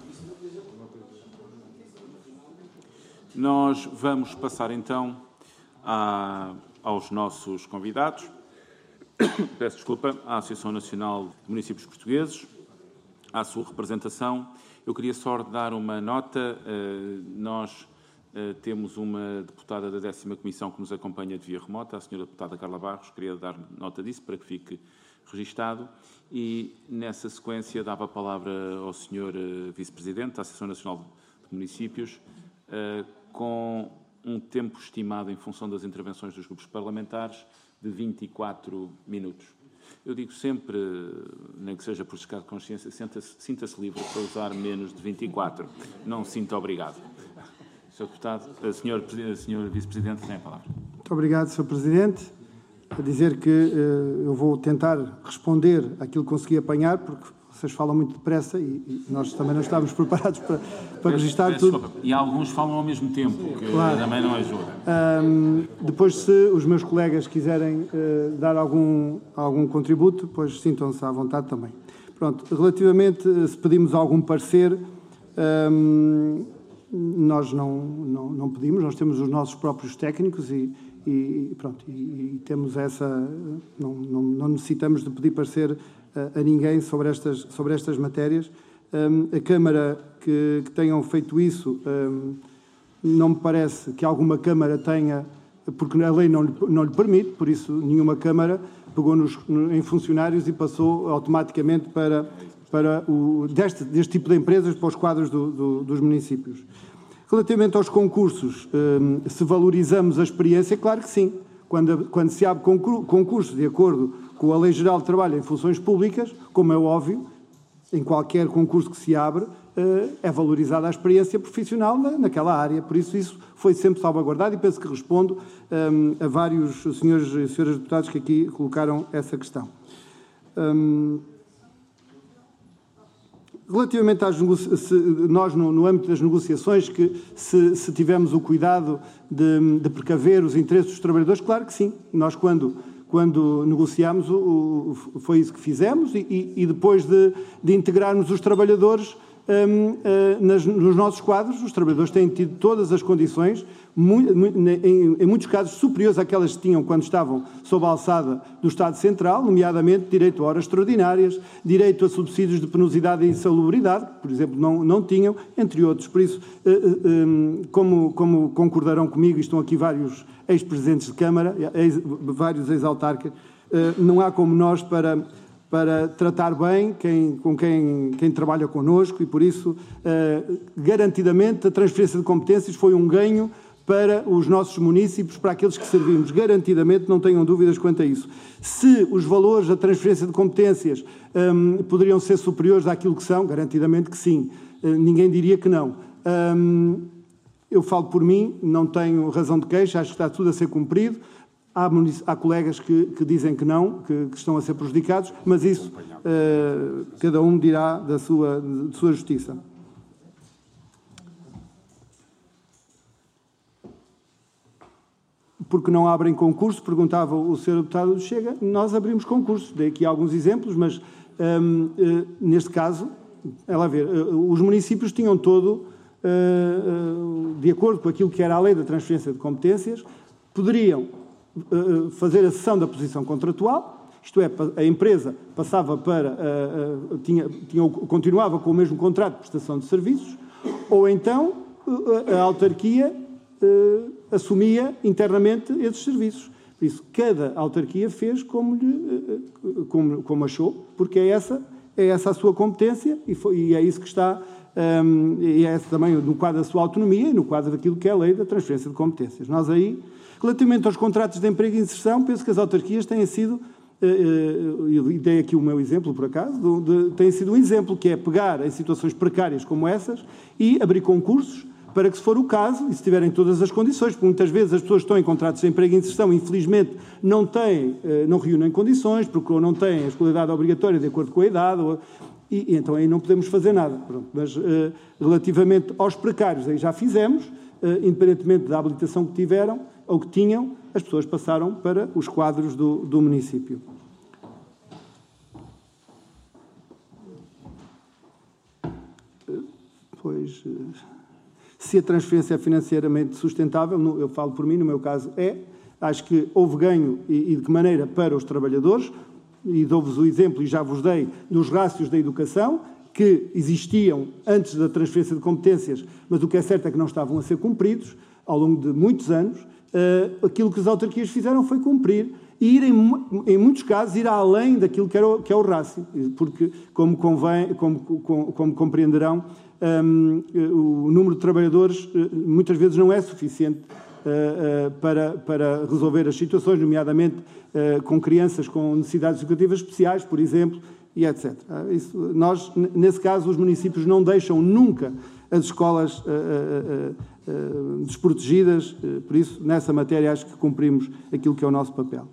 Nós vamos passar então aos nossos convidados. Peço desculpa, à Associação Nacional de Municípios Portugueses, à sua representação. Eu queria só dar uma nota. Nós temos uma deputada da 10ª Comissão que nos acompanha de via remota, a Sra. Deputada Carla Barros. Queria dar nota disso para que fique registado. E, nessa sequência, dava a palavra ao Sr. Vice-Presidente da Associação Nacional de Municípios, com um tempo estimado, em função das intervenções dos grupos parlamentares, de 24 minutos. Eu digo sempre, nem que seja por descargo de consciência, sinta-se livre para usar menos de 24. Não se sinta obrigado. Sr. Deputado, Sr. Vice-Presidente, tem a palavra. Muito obrigado, Sr. Presidente. A dizer que eu vou tentar responder àquilo que consegui apanhar, porque vocês falam muito depressa e nós também não estávamos preparados para registrar tudo. Desculpa. E alguns falam ao mesmo tempo, que claro, também não ajuda. Depois, se os meus colegas quiserem dar algum contributo, depois sintam-se à vontade também. Pronto, relativamente, se pedimos algum parecer, nós não pedimos, nós temos os nossos próprios técnicos e pronto, e temos essa... Não necessitamos de pedir parecer a ninguém sobre estas matérias. A Câmara que tenham feito isso, não me parece que alguma Câmara tenha, porque a lei não lhe permite, por isso nenhuma Câmara pegou em funcionários e passou automaticamente deste tipo de empresas para os quadros dos municípios. Relativamente aos concursos, se valorizamos a experiência, claro que sim. Quando se abre concursos de acordo com a Lei Geral de Trabalho em Funções Públicas, como é óbvio, em qualquer concurso que se abre, é valorizada a experiência profissional naquela área. Por isso foi sempre salvaguardado e penso que respondo a vários senhores e senhoras deputados que aqui colocaram essa questão. Relativamente às nós, no âmbito das negociações, que se tivermos o cuidado de precaver os interesses dos trabalhadores, claro que sim. Nós, quando negociámos, foi isso que fizemos e depois de integrarmos os trabalhadores nos nossos quadros, os trabalhadores têm tido todas as condições, em muitos casos superiores àquelas que tinham quando estavam sob a alçada do Estado Central, nomeadamente direito a horas extraordinárias, direito a subsídios de penosidade e insalubridade, que, por exemplo, não tinham, entre outros. Por isso, como concordarão comigo, e estão aqui vários ex-presidentes de Câmara, vários ex-autarcas, não há como nós para tratar bem quem trabalha connosco e, por isso, garantidamente, a transferência de competências foi um ganho para os nossos municípios, para aqueles que servimos. Garantidamente, não tenham dúvidas quanto a isso. Se os valores da transferência de competências poderiam ser superiores àquilo que são, garantidamente que sim. Ninguém diria que não. Eu falo por mim, não tenho razão de queixa, acho que está tudo a ser cumprido. Há colegas que dizem que não, que estão a ser prejudicados, mas isso cada um dirá de sua justiça. Porque não abrem concurso, perguntava o Sr. Deputado do Chega, nós abrimos concursos. Dei aqui alguns exemplos, mas neste caso, ela a ver, os municípios tinham todo, de acordo com aquilo que era a lei da transferência de competências, poderiam fazer a cessão da posição contratual, isto é, a empresa passava continuava com o mesmo contrato de prestação de serviços, ou então a autarquia assumia internamente esses serviços. Por isso, cada autarquia fez como achou, porque é essa a sua competência e é isso que está, e é também no quadro da sua autonomia e no quadro daquilo que é a lei da transferência de competências. Nós aí, relativamente aos contratos de emprego e inserção, penso que as autarquias têm sido, e dei aqui o meu exemplo por acaso, têm sido um exemplo, que é pegar em situações precárias como essas e abrir concursos para que, se for o caso, e se tiverem todas as condições, porque muitas vezes as pessoas que estão em contratos de emprego e inserção, infelizmente, não reúnem condições, porque ou não têm a escolaridade obrigatória de acordo com a idade, e então aí não podemos fazer nada. Pronto. Mas, relativamente aos precários, aí já fizemos, independentemente da habilitação que tiveram, ou que tinham, as pessoas passaram para os quadros do município. Pois, se a transferência é financeiramente sustentável, eu falo por mim, no meu caso acho que houve ganho e de que maneira para os trabalhadores, e dou-vos o exemplo, e já vos dei, dos rácios da educação, que existiam antes da transferência de competências, mas o que é certo é que não estavam a ser cumpridos ao longo de muitos anos. Aquilo que as autarquias fizeram foi cumprir e ir, em muitos casos, ir além daquilo que é o rácio, porque, como compreenderão, o número de trabalhadores muitas vezes não é suficiente para resolver as situações, nomeadamente com crianças com necessidades educativas especiais, por exemplo, e etc. Nós, nesse caso, os municípios não deixam nunca as escolas desprotegidas, por isso, nessa matéria, acho que cumprimos aquilo que é o nosso papel.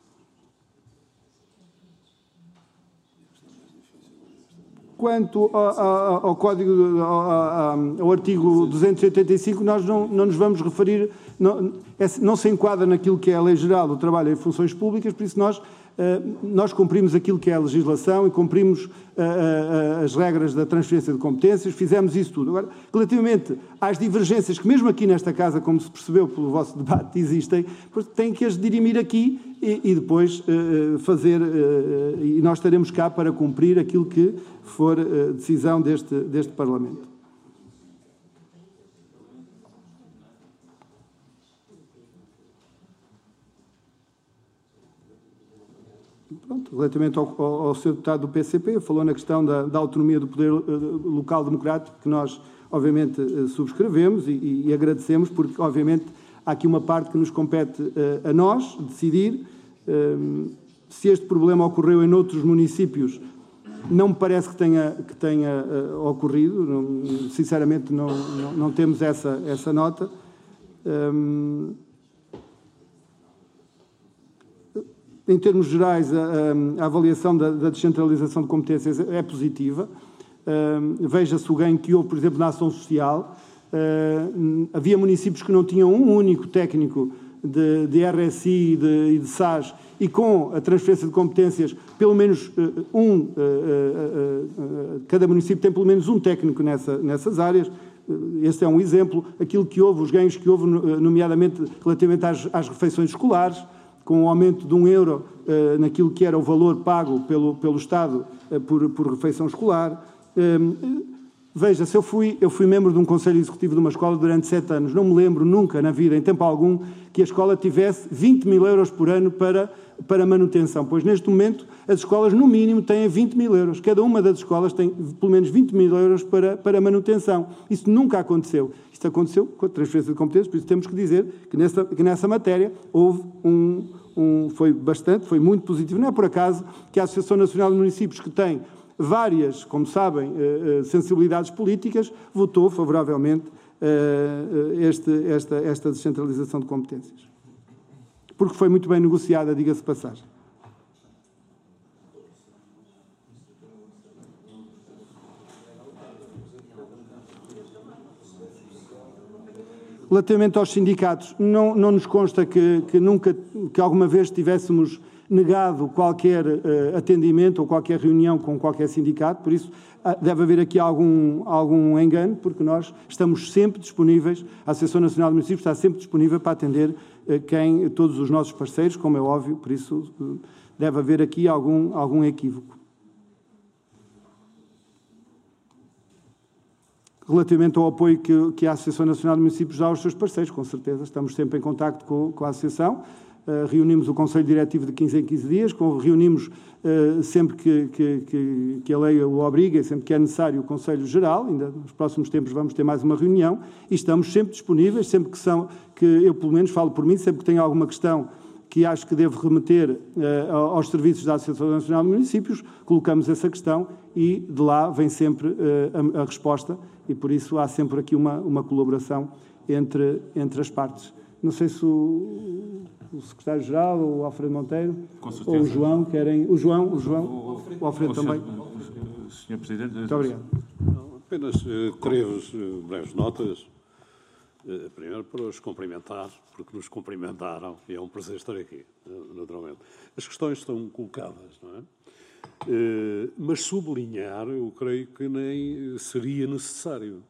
Quanto ao Código, ao artigo 285, nós não nos vamos referir, não se enquadra naquilo que é a Lei Geral do Trabalho em Funções Públicas, por isso nós nós cumprimos aquilo que é a legislação e cumprimos as regras da transferência de competências, fizemos isso tudo. Agora, relativamente às divergências que mesmo aqui nesta Casa, como se percebeu pelo vosso debate, existem, tem que as dirimir aqui e depois fazer, e nós estaremos cá para cumprir aquilo que for decisão deste Parlamento. Pronto, relativamente ao Sr. Deputado do PCP, falou na questão da autonomia do poder local democrático, que nós, obviamente, subscrevemos e agradecemos, porque, obviamente, há aqui uma parte que nos compete a nós decidir. Se este problema ocorreu em outros municípios, não me parece que tenha ocorrido. Sinceramente, não temos essa nota. Em termos gerais, a avaliação da descentralização de competências é positiva. Veja-se o ganho que houve, por exemplo, na ação social. Havia municípios que não tinham um único técnico de RSI e de SAS, e com a transferência de competências, pelo menos cada município tem pelo menos um técnico nessas áreas. Este é um exemplo. Aquilo que houve, os ganhos que houve, nomeadamente relativamente às refeições escolares, com um aumento de €1 naquilo que era o valor pago pelo Estado por refeição escolar. Veja-se, eu fui membro de um Conselho Executivo de uma escola durante 7 anos. Não me lembro nunca, na vida, em tempo algum, que a escola tivesse 20.000 euros por ano para manutenção. Pois, neste momento, as escolas, no mínimo, têm 20.000 euros. Cada uma das escolas tem, pelo menos, 20.000 euros para manutenção. Isso nunca aconteceu. Isto aconteceu com a transferência de competências, por isso temos que dizer que nessa matéria houve foi muito positivo. Não é por acaso que a Associação Nacional de Municípios, que tem várias, como sabem, sensibilidades políticas, votou favoravelmente esta descentralização de competências. Porque foi muito bem negociada, diga-se de passagem. Relativamente aos sindicatos, não nos consta que alguma vez tivéssemos negado qualquer atendimento ou qualquer reunião com qualquer sindicato, por isso deve haver aqui algum engano, porque nós estamos sempre disponíveis, a Associação Nacional de Municípios está sempre disponível para atender todos os nossos parceiros, como é óbvio, por isso deve haver aqui algum equívoco. Relativamente ao apoio que a Associação Nacional de Municípios dá aos seus parceiros, com certeza, estamos sempre em contacto com a Associação. Reunimos o Conselho Diretivo de 15 em 15 dias, reunimos sempre que a lei o obriga e sempre que é necessário o Conselho Geral. Ainda nos próximos tempos vamos ter mais uma reunião e estamos sempre disponíveis, sempre que eu pelo menos falo por mim, sempre que tenho alguma questão que acho que devo remeter aos serviços da Associação Nacional de Municípios, colocamos essa questão e de lá vem sempre a resposta e por isso há sempre aqui uma colaboração entre as partes. Não sei se o Secretário-Geral ou o Alfredo Monteiro ou o João querem... O Alfredo também. Senhor Presidente... Muito obrigado. Apenas 3 breves notas. Primeiro, para os cumprimentar, porque nos cumprimentaram e é um prazer estar aqui, naturalmente. As questões estão colocadas, não é? Mas sublinhar, eu creio que nem seria necessário.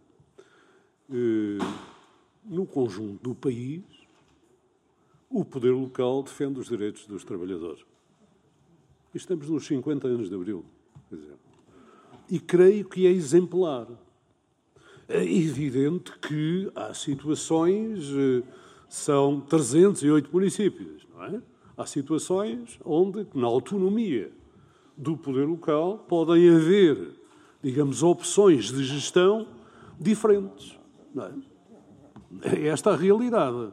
No conjunto do país, o poder local defende os direitos dos trabalhadores. E estamos nos 50 anos de Abril. Quer dizer, e creio que é exemplar. É evidente que há situações, são 308 municípios, não é? Há situações onde, na autonomia do poder local, podem haver, digamos, opções de gestão diferentes, não é? É esta a realidade.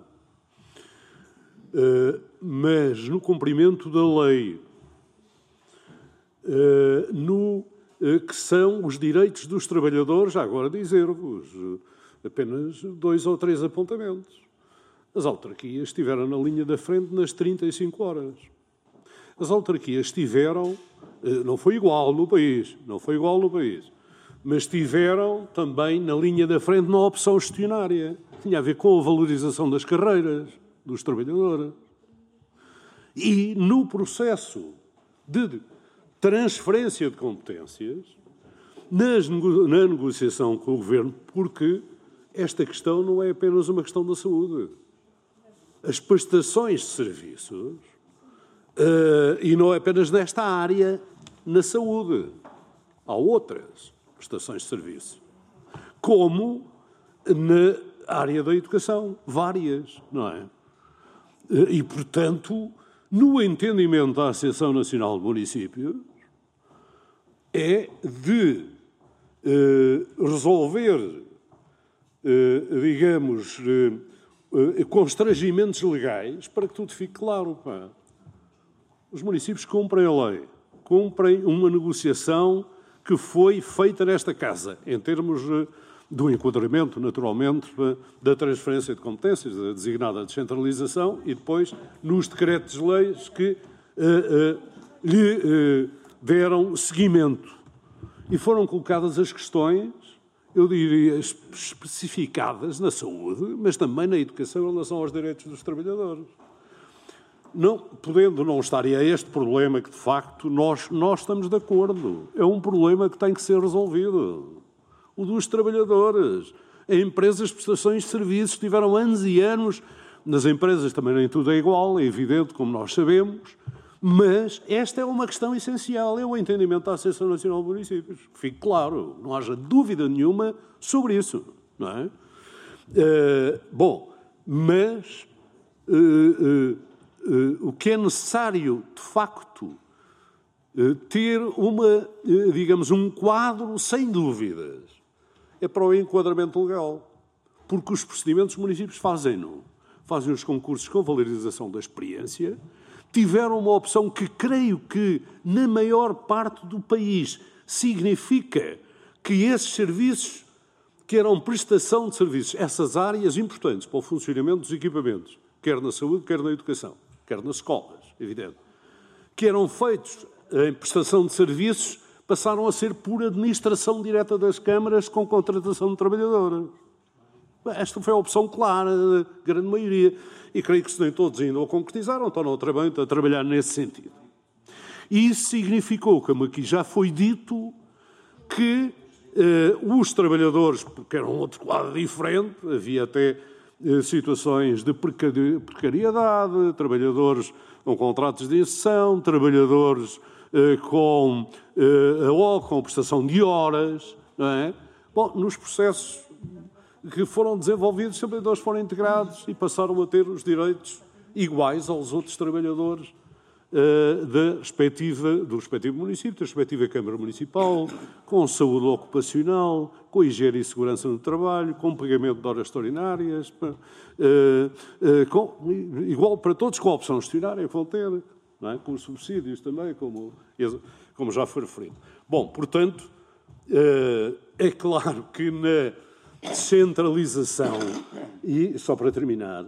Mas no cumprimento da lei, que são os direitos dos trabalhadores, já agora dizer-vos apenas 2 ou 3 apontamentos. As autarquias estiveram na linha da frente nas 35 horas. As autarquias estiveram, não foi igual no país, mas estiveram também na linha da frente na opção gestionária. Tinha a ver com a valorização das carreiras dos trabalhadores. E no processo de transferência de competências na negociação com o Governo, porque esta questão não é apenas uma questão da saúde. As prestações de serviços, e não é apenas nesta área, na saúde, há outras prestações de serviço, como na área da educação, várias, não é? E, portanto, no entendimento da Associação Nacional de Municípios, é de resolver, digamos, constrangimentos legais para que tudo fique claro. Pá. Os municípios cumprem a lei, cumprem uma negociação que foi feita nesta Casa, em termos do enquadramento, naturalmente, da transferência de competências, da designada descentralização, e depois nos decretos-leis que lhe deram seguimento. E foram colocadas as questões, eu diria, especificadas na saúde, mas também na educação em relação aos direitos dos trabalhadores. Não, podendo não estar, e é este problema que, de facto, nós estamos de acordo. É um problema que tem que ser resolvido. O dos trabalhadores. As empresas de prestações de serviços tiveram anos e anos, nas empresas também nem tudo é igual, é evidente, como nós sabemos, mas esta é uma questão essencial, é o entendimento da Associação Nacional de Municípios. Que fique claro, não haja dúvida nenhuma sobre isso, não é? Mas o que é necessário, de facto, ter digamos, um quadro sem dúvidas, é para o enquadramento legal. Porque os procedimentos dos municípios fazem os concursos com valorização da experiência, tiveram uma opção que creio que, na maior parte do país, significa que esses serviços, que eram prestação de serviços, essas áreas importantes para o funcionamento dos equipamentos, quer na saúde, quer na educação, quer nas escolas, evidente, que eram feitos em prestação de serviços, passaram a ser por administração direta das câmaras com contratação de trabalhadores. Esta foi a opção clara da grande maioria. E creio que se nem todos ainda o concretizaram, estão a trabalhar nesse sentido. E isso significou, como aqui já foi dito, que os trabalhadores, porque era um outro quadro diferente, havia até situações de precariedade, trabalhadores com contratos de inserção, trabalhadores com prestação de horas, não é? Bom, nos processos que foram desenvolvidos, os trabalhadores foram integrados e passaram a ter os direitos iguais aos outros trabalhadores do respectivo município, da respectiva Câmara Municipal, com saúde ocupacional, com higiene e segurança no trabalho, com pagamento de horas extraordinárias, igual para todos, com a opção gestionária que vão ter, não é? Com os subsídios também, como já foi referido. Bom, portanto, é claro que na descentralização, e só para terminar,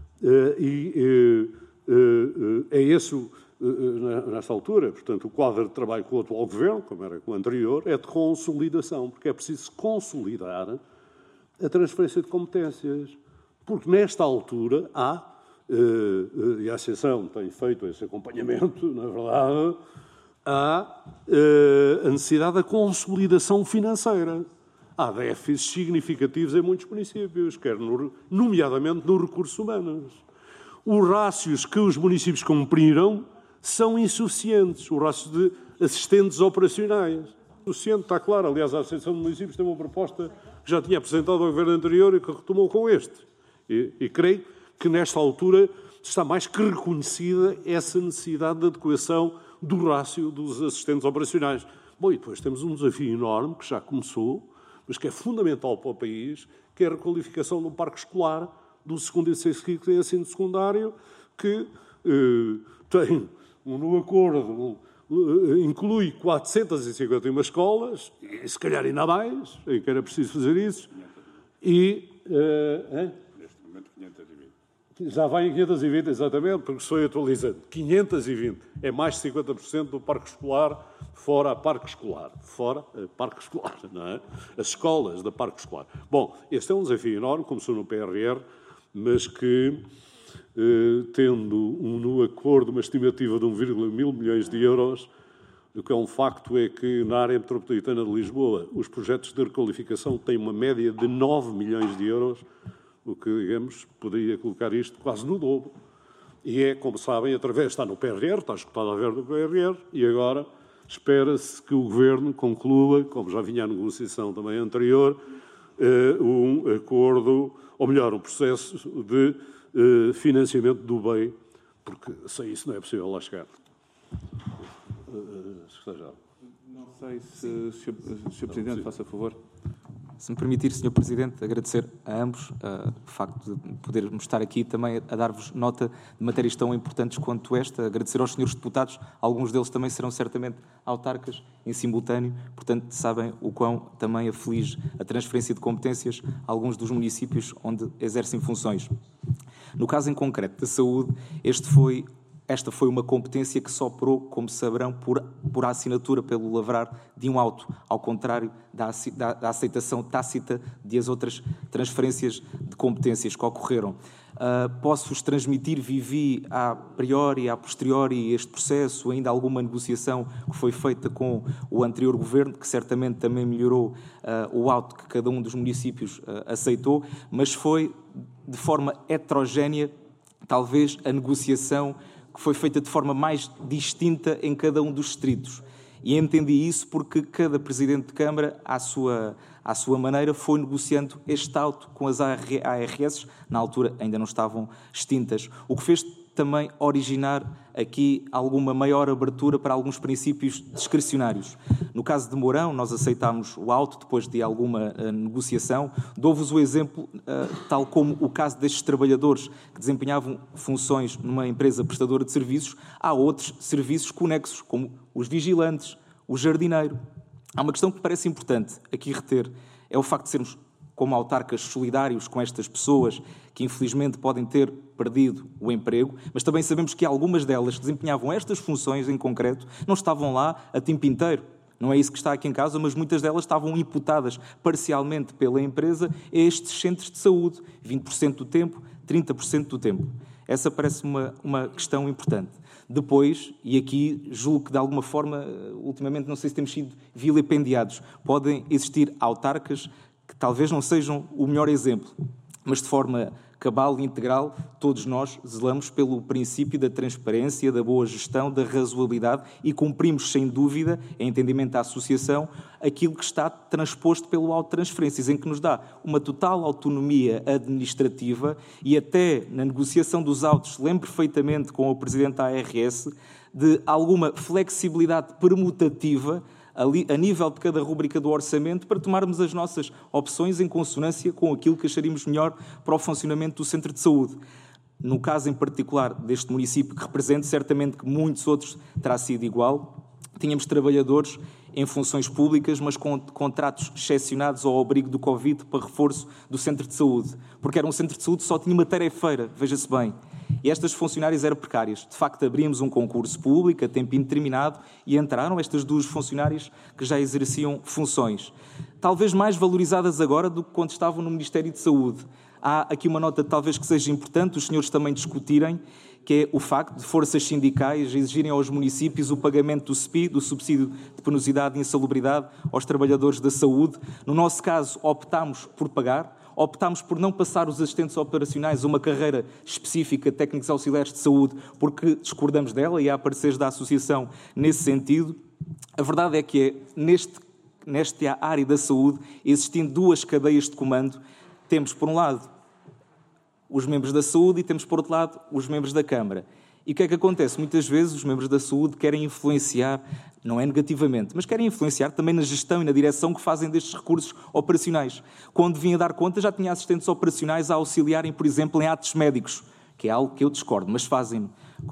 é esse, nesta altura, portanto, o quadro de trabalho com o atual Governo, como era com o anterior, é de consolidação, porque é preciso consolidar a transferência de competências, porque nesta altura e a Associação tem feito esse acompanhamento, na verdade, há a necessidade da consolidação financeira. Há déficits significativos em muitos municípios, nomeadamente nos recursos humanos. Os rácios que os municípios cumpriram são insuficientes, os rácios de assistentes operacionais. Suficiente, está claro. Aliás, a Associação de Municípios tem uma proposta que já tinha apresentado ao Governo anterior e que retomou com este. E creio que, nesta altura, está mais que reconhecida essa necessidade de adequação do rácio dos assistentes operacionais. Bom, e depois temos um desafio enorme, que já começou, mas que é fundamental para o país, que é a requalificação do parque escolar do segundo e terceiro ciclo de ensino secundário, que tem, no acordo, inclui 451 escolas, e se calhar ainda mais, em que era preciso fazer isso, e... Neste momento, 520. Já vai em 520, exatamente, porque se foi atualizando. 520 é mais de 50% do parque escolar, fora a parque escolar. Fora a parque escolar, não é? As escolas da parque escolar. Bom, este é um desafio enorme, começou no PRR, mas que tendo no acordo uma estimativa de 1,1 milhões de euros. O que é um facto é que na área metropolitana de Lisboa os projetos de requalificação têm uma média de 9 milhões de euros, o que, digamos, poderia colocar isto quase no dobro. E é, como sabem, está no PRR, está escutado a verba do PRR, e agora espera-se que o Governo conclua, como já vinha a negociação também anterior, um acordo, ou melhor, um processo de financiamento do bem, porque sem isso não é possível lá chegar. Não sei se o Sr. Presidente faça favor. Se me permitir, Sr. Presidente, agradecer a ambos o facto de podermos estar aqui também a dar-vos nota de matérias tão importantes quanto esta. Agradecer aos senhores deputados, alguns deles também serão certamente autarcas em simultâneo, portanto sabem o quão também aflige a transferência de competências a alguns dos municípios onde exercem funções. No caso em concreto da saúde, esta foi uma competência que só operou, como saberão, por assinatura, pelo lavrar de um auto, ao contrário da aceitação tácita das outras transferências de competências que ocorreram. Posso-vos transmitir, vivi a priori e a posteriori este processo, ainda alguma negociação que foi feita com o anterior governo, que certamente também melhorou o auto que cada um dos municípios aceitou, mas foi de forma heterogénea, talvez, a negociação que foi feita de forma mais distinta em cada um dos distritos. E entendi isso porque cada Presidente de Câmara, à sua maneira, foi negociando este auto com as ARS, na altura ainda não estavam extintas, o que fez também originar aqui alguma maior abertura para alguns princípios discricionários. No caso de Mourão, nós aceitámos o auto depois de alguma negociação. Dou-vos o exemplo, tal como o caso destes trabalhadores que desempenhavam funções numa empresa prestadora de serviços, há outros serviços conexos, como os vigilantes, o jardineiro. Há uma questão que me parece importante aqui reter, é o facto de sermos, como autarcas, solidários com estas pessoas que infelizmente podem ter perdido o emprego, mas também sabemos que algumas delas que desempenhavam estas funções em concreto não estavam lá a tempo inteiro. Não é isso que está aqui em causa, mas muitas delas estavam imputadas parcialmente pela empresa a estes centros de saúde, 20% do tempo, 30% do tempo. Essa parece uma questão importante. Depois, e aqui julgo que de alguma forma, ultimamente não sei se temos sido vilipendiados, podem existir autarcas que talvez não sejam o melhor exemplo, mas de forma cabal e integral, todos nós zelamos pelo princípio da transparência, da boa gestão, da razoabilidade e cumprimos, sem dúvida, em entendimento da associação, aquilo que está transposto pelo auto de transferências, em que nos dá uma total autonomia administrativa e até na negociação dos autos, lembro perfeitamente com o Presidente da ARS, de alguma flexibilidade permutativa a nível de cada rúbrica do orçamento, para tomarmos as nossas opções em consonância com aquilo que acharíamos melhor para o funcionamento do centro de saúde. No caso em particular deste município que represento, certamente que muitos outros terá sido igual, tínhamos trabalhadores em funções públicas, mas com contratos excepcionados ao abrigo do Covid para reforço do centro de saúde, porque era um centro de saúde que só tinha uma tarefeira, veja-se bem. E estas funcionárias eram precárias. De facto, abrimos um concurso público a tempo indeterminado e entraram estas duas funcionárias que já exerciam funções, talvez mais valorizadas agora do que quando estavam no Ministério de Saúde. Há aqui uma nota talvez que seja importante os senhores também discutirem, que é o facto de forças sindicais exigirem aos municípios o pagamento do SPI, do subsídio de penosidade e insalubridade, aos trabalhadores da saúde. No nosso caso, optámos por pagar, optámos por não passar os assistentes operacionais a uma carreira específica de técnicos auxiliares de saúde, porque discordamos dela e há pareceres da associação nesse sentido. A verdade é que nesta área da saúde, existindo duas cadeias de comando, temos, por um lado, os membros da saúde e temos, por outro lado, os membros da Câmara. E o que é que acontece? Muitas vezes os membros da saúde querem influenciar, não é negativamente, mas querem influenciar também na gestão e na direção que fazem destes recursos operacionais. Quando vinha dar conta, já tinha assistentes operacionais a auxiliarem, por exemplo, em atos médicos, que é algo que eu discordo, mas fazem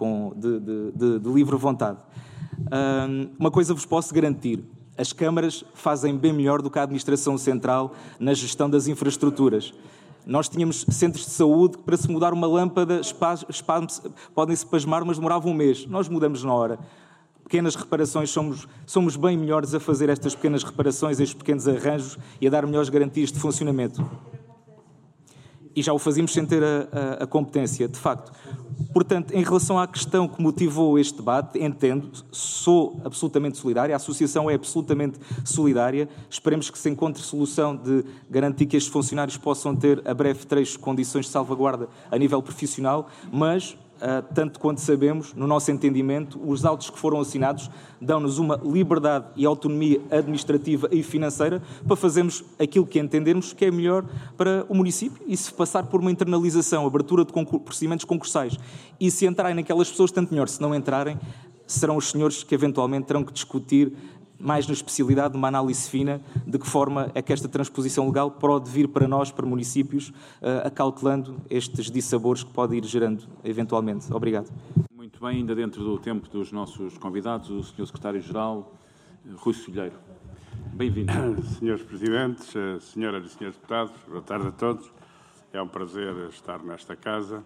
de livre vontade. Uma coisa vos posso garantir: as câmaras fazem bem melhor do que a administração central na gestão das infraestruturas. Nós tínhamos centros de saúde que, para se mudar uma lâmpada, podem-se pasmar, mas demorava um mês. Nós mudamos na hora. Pequenas reparações, somos bem melhores a fazer estas pequenas reparações, estes pequenos arranjos e a dar melhores garantias de funcionamento. e já o fazíamos sem ter a competência, de facto. Portanto, em relação à questão que motivou este debate, entendo, sou absolutamente solidário, a associação é absolutamente solidária, esperemos que se encontre solução de garantir que estes funcionários possam ter a breve trecho condições de salvaguarda a nível profissional, mas, tanto quanto sabemos, no nosso entendimento, os autos que foram assinados dão-nos uma liberdade e autonomia administrativa e financeira para fazermos aquilo que entendermos que é melhor para o município, e se passar por uma internalização, abertura de procedimentos concursais, e se entrarem naquelas pessoas, tanto melhor. Se não entrarem, serão os senhores que eventualmente terão que discutir mais na especialidade de uma análise fina de que forma é que esta transposição legal pode vir para nós, para municípios, acautelando estes dissabores que pode ir gerando eventualmente. Obrigado. Muito bem, ainda dentro do tempo dos nossos convidados, o Sr. Secretário-Geral, Rui Solheiro. Bem-vindo. Senhores Presidentes, Senhoras e Senhores Deputados, boa tarde a todos. É um prazer estar nesta casa.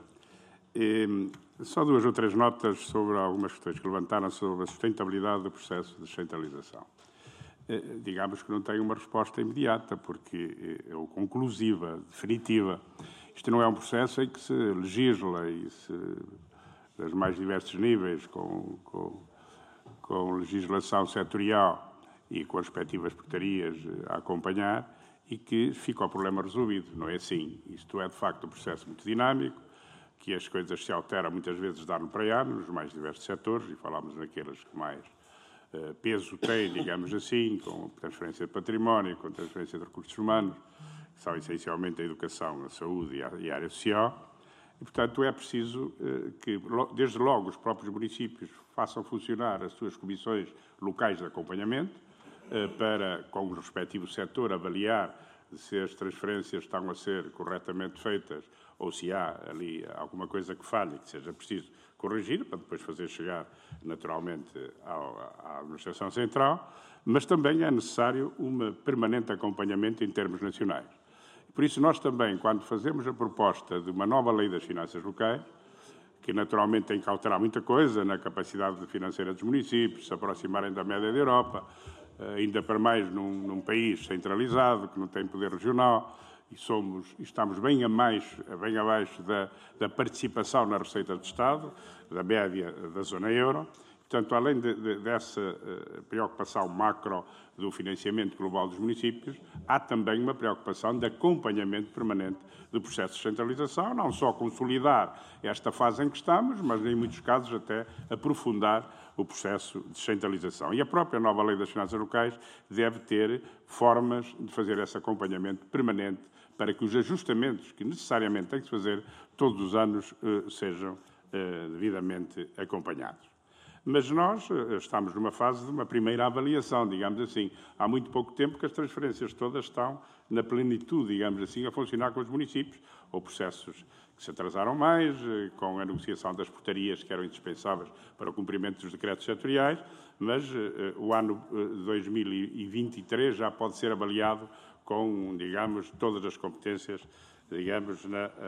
E só 2 ou 3 notas sobre algumas questões que levantaram sobre a sustentabilidade do processo de descentralização. Digamos que não tem uma resposta imediata, porque ou conclusiva, definitiva. Isto não é um processo em que se legisla e se, dos mais diversos níveis, com legislação setorial e com as respectivas portarias a acompanhar, e que fica o problema resolvido. Não é assim. Isto é, de facto, um processo muito dinâmico, que as coisas se alteram muitas vezes de ano para ano, nos mais diversos setores, e falámos naqueles que mais peso têm, digamos assim, com transferência de património, com transferência de recursos humanos, que são essencialmente a educação, a saúde e a área social. E, portanto, é preciso que, desde logo, os próprios municípios façam funcionar as suas comissões locais de acompanhamento, para, com o respectivo setor, avaliar se as transferências estão a ser corretamente feitas ou se há ali alguma coisa que falhe, que seja preciso corrigir, para depois fazer chegar, naturalmente, à Administração Central, mas também é necessário um permanente acompanhamento em termos nacionais. Por isso, nós também, quando fazemos a proposta de uma nova lei das finanças locais, que naturalmente tem que alterar muita coisa na capacidade financeira dos municípios, se aproximarem da média da Europa, ainda para mais num país centralizado, que não tem poder regional, e estamos bem abaixo da participação na receita do Estado, da média da zona euro. Portanto, além dessa preocupação macro do financiamento global dos municípios, há também uma preocupação de acompanhamento permanente do processo de descentralização, não só consolidar esta fase em que estamos, mas, em muitos casos, até aprofundar o processo de descentralização. E a própria nova Lei das Finanças Locais deve ter formas de fazer esse acompanhamento permanente para que os ajustamentos que necessariamente têm que se fazer todos os anos sejam devidamente acompanhados. Mas nós estamos numa fase de uma primeira avaliação, digamos assim. Há muito pouco tempo que as transferências todas estão na plenitude, digamos assim, a funcionar com os municípios, ou processos que se atrasaram mais, com a negociação das portarias que eram indispensáveis para o cumprimento dos decretos setoriais, mas o ano 2023 já pode ser avaliado com, digamos, todas as competências, digamos,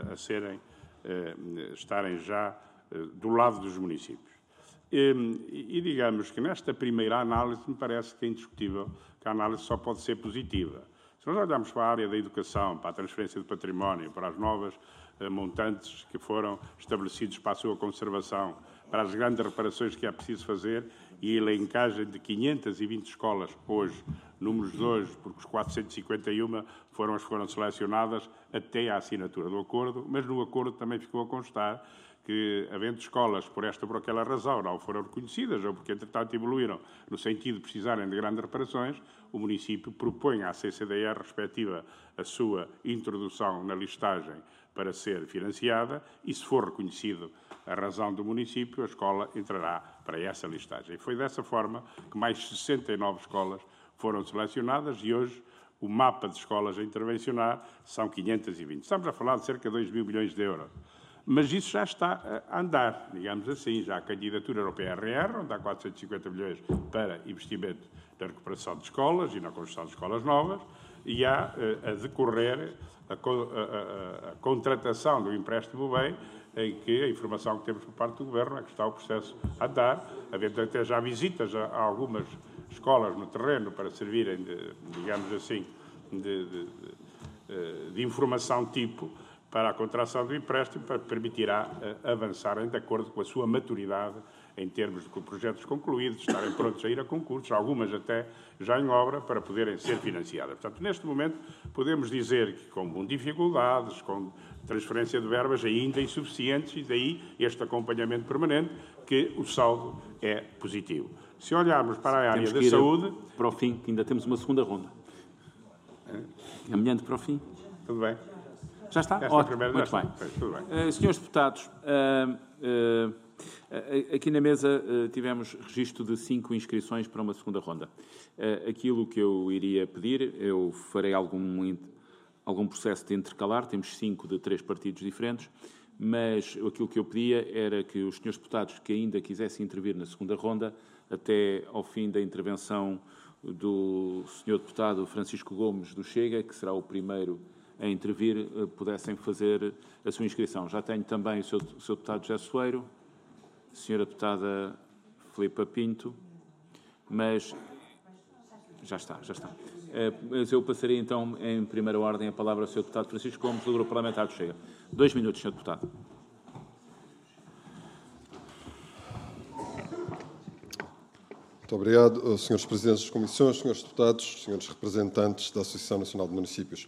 estarem já do lado dos municípios. E digamos que nesta primeira análise me parece que é indiscutível que a análise só pode ser positiva. Se nós olharmos para a área da educação, para a transferência de património, para as novas montantes que foram estabelecidos para a sua conservação, para as grandes reparações que é preciso fazer e a elencagem de 520 escolas hoje, números de hoje, porque os 451 foram as que foram selecionadas até à assinatura do acordo, mas no acordo também ficou a constar que, havendo escolas por esta ou por aquela razão não foram reconhecidas ou porque, entretanto, evoluíram no sentido de precisarem de grandes reparações, o município propõe à CCDR respectiva a sua introdução na listagem para ser financiada e, se for reconhecido a razão do município, a escola entrará para essa listagem. E foi dessa forma que mais 69 escolas foram selecionadas e hoje o mapa de escolas a intervencionar são 520. Estamos a falar de cerca de 2 mil milhões de euros. Mas isso já está a andar, digamos assim. Já a candidatura europeia RR, onde há 450 milhões para investimento na recuperação de escolas e na construção de escolas novas, e há a decorrer a contratação do empréstimo bem, em que a informação que temos por parte do Governo é que está o processo a andar, havendo até já visitas a algumas escolas no terreno para servirem, digamos assim, de informação tipo, para a contração do empréstimo, permitirá avançarem de acordo com a sua maturidade em termos de projetos concluídos, estarem prontos a ir a concursos, algumas até já em obra, para poderem ser financiadas. Portanto, neste momento, podemos dizer que com dificuldades, com transferência de verbas ainda insuficientes, e daí este acompanhamento permanente, que o saldo é positivo. Se olharmos para a área da saúde... Para o fim, que ainda temos uma segunda ronda. Caminhando para o fim. Tudo bem. Já está? Ótimo, muito bem. Tudo bem. Senhores deputados, aqui na mesa tivemos registro de 5 inscrições para uma segunda ronda. Aquilo que eu iria pedir, eu farei algum processo de intercalar, temos 5 de 3 partidos diferentes, mas aquilo que eu pedia era que os senhores deputados que ainda quisessem intervir na segunda ronda, até ao fim da intervenção do senhor deputado Francisco Gomes do Chega, que será o primeiro a intervir, pudessem fazer a sua inscrição. Já tenho também o seu deputado José Soeiro, a senhora deputada Filipa Pinto, mas já está. Mas eu passaria então em primeira ordem a palavra ao senhor deputado Francisco Gomes, do Grupo Parlamentar do Chega. 2 minutos, senhor deputado. Muito obrigado, senhores presidentes das comissões, senhores deputados, senhores representantes da Associação Nacional de Municípios.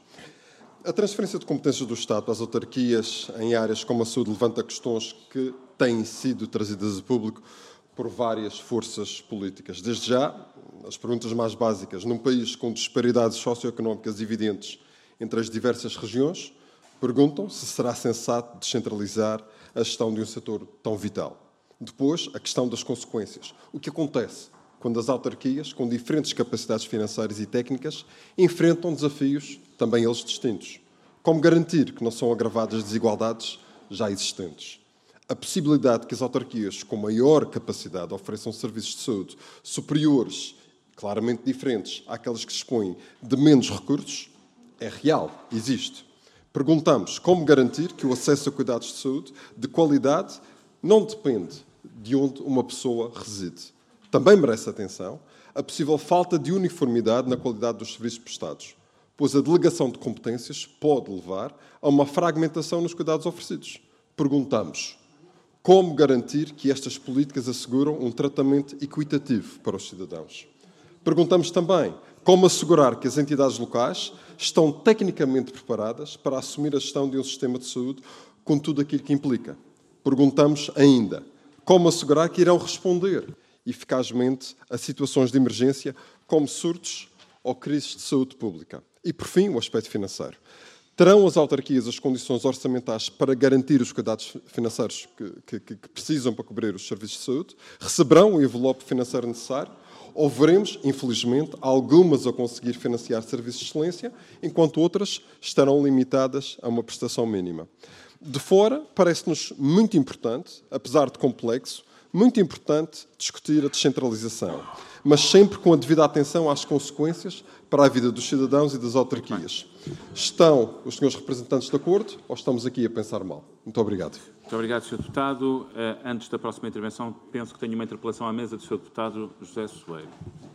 A transferência de competências do Estado às autarquias em áreas como a saúde levanta questões que têm sido trazidas a público por várias forças políticas. Desde já, as perguntas mais básicas. Num país com disparidades socioeconómicas evidentes entre as diversas regiões, perguntam se será sensato descentralizar a gestão de um setor tão vital. Depois, a questão das consequências. O que acontece quando as autarquias, com diferentes capacidades financeiras e técnicas, enfrentam desafios também eles distintos? Como garantir que não são agravadas desigualdades já existentes? A possibilidade de que as autarquias com maior capacidade ofereçam serviços de saúde superiores, claramente diferentes àquelas que dispõem de menos recursos, é real, existe. Perguntamos como garantir que o acesso a cuidados de saúde de qualidade não depende de onde uma pessoa reside. Também merece atenção a possível falta de uniformidade na qualidade dos serviços prestados, pois a delegação de competências pode levar a uma fragmentação nos cuidados oferecidos. Perguntamos como garantir que estas políticas asseguram um tratamento equitativo para os cidadãos. Perguntamos também como assegurar que as entidades locais estão tecnicamente preparadas para assumir a gestão de um sistema de saúde com tudo aquilo que implica. Perguntamos ainda como assegurar que irão responder eficazmente a situações de emergência como surtos ou crises de saúde pública. E, por fim, o aspecto financeiro. Terão as autarquias as condições orçamentais para garantir os cuidados financeiros que precisam para cobrir os serviços de saúde? Receberão o envelope financeiro necessário? Ou veremos, infelizmente, algumas a conseguir financiar serviços de excelência, enquanto outras estarão limitadas a uma prestação mínima? De fora, parece-nos muito importante, apesar de complexo, muito importante discutir a descentralização, mas sempre com a devida atenção às consequências para a vida dos cidadãos e das autarquias. Estão os senhores representantes de acordo ou estamos aqui a pensar mal? Muito obrigado. Muito obrigado, Sr. Deputado. Antes da próxima intervenção, penso que tenho uma interpelação à mesa do Sr. Deputado José Soeiro.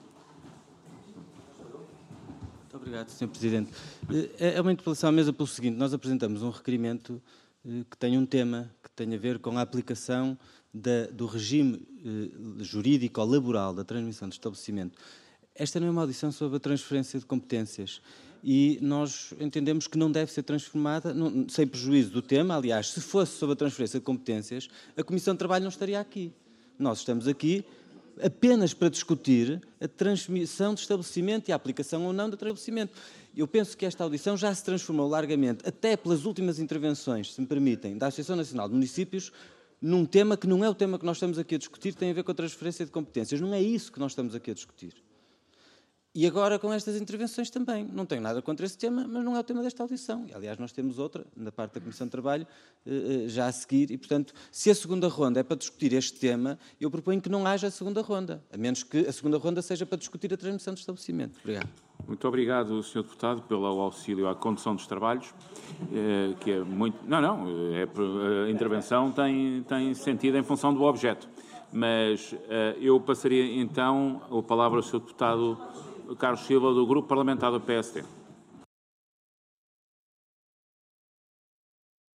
Muito obrigado, Sr. Presidente. É uma interpelação à mesa pelo seguinte: nós apresentamos um requerimento que tem um tema que tem a ver com a aplicação do regime jurídico ou laboral da transmissão de estabelecimento. Esta não é uma audição sobre a transferência de competências e nós entendemos que não deve ser transformada, sem prejuízo do tema. Aliás, se fosse sobre a transferência de competências, a Comissão de Trabalho não estaria aqui. Nós estamos aqui apenas para discutir a transmissão de estabelecimento e a aplicação ou não do estabelecimento. Eu penso que esta audição já se transformou largamente, até pelas últimas intervenções, se me permitem, da Associação Nacional de Municípios, num tema que não é o tema que nós estamos aqui a discutir, tem a ver com a transferência de competências. Não é isso que nós estamos aqui a discutir. E agora com estas intervenções também. Não tenho nada contra esse tema, mas não é o tema desta audição. E, aliás, nós temos outra, na parte da Comissão de Trabalho, já a seguir. E, portanto, se a segunda ronda é para discutir este tema, eu proponho que não haja a segunda ronda, a menos que a segunda ronda seja para discutir a transmissão de estabelecimento. Obrigado. Muito obrigado, Sr. Deputado, pelo auxílio à condução dos trabalhos, que é muito... a intervenção tem sentido em função do objeto. Mas eu passaria, então, a palavra ao Sr. Deputado Carlos Silva, do Grupo Parlamentar do PSD.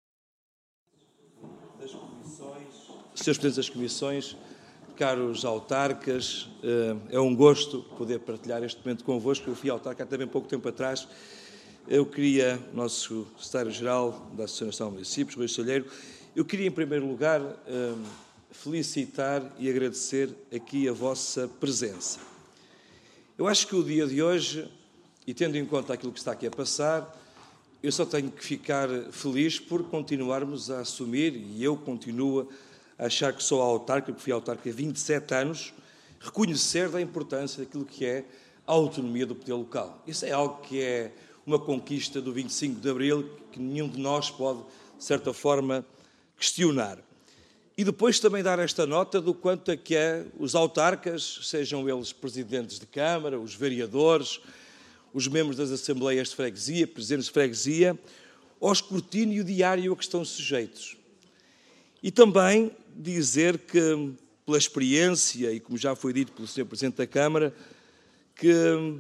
Senhores Presidentes das Comissões, caros autarcas, é um gosto poder partilhar este momento convosco. Eu fui autarca há também pouco tempo atrás. Eu queria, nosso secretário-geral da Associação Nacional de Municípios, Rui Solheiro, eu queria, em primeiro lugar, felicitar e agradecer aqui a vossa presença. Eu acho que o dia de hoje, e tendo em conta aquilo que está aqui a passar, eu só tenho que ficar feliz por continuarmos a assumir, e eu continuo a achar que sou autarca, porque fui autarca há 27 anos, reconhecer da importância daquilo que é a autonomia do poder local. Isso é algo que é uma conquista do 25 de Abril, que nenhum de nós pode, de certa forma, questionar. E depois também dar esta nota do quanto é que os autarcas, sejam eles presidentes de Câmara, os vereadores, os membros das Assembleias de Freguesia, presidentes de Freguesia, ao escrutínio diário a que estão sujeitos. E também dizer que, pela experiência, e como já foi dito pelo Sr. Presidente da Câmara, que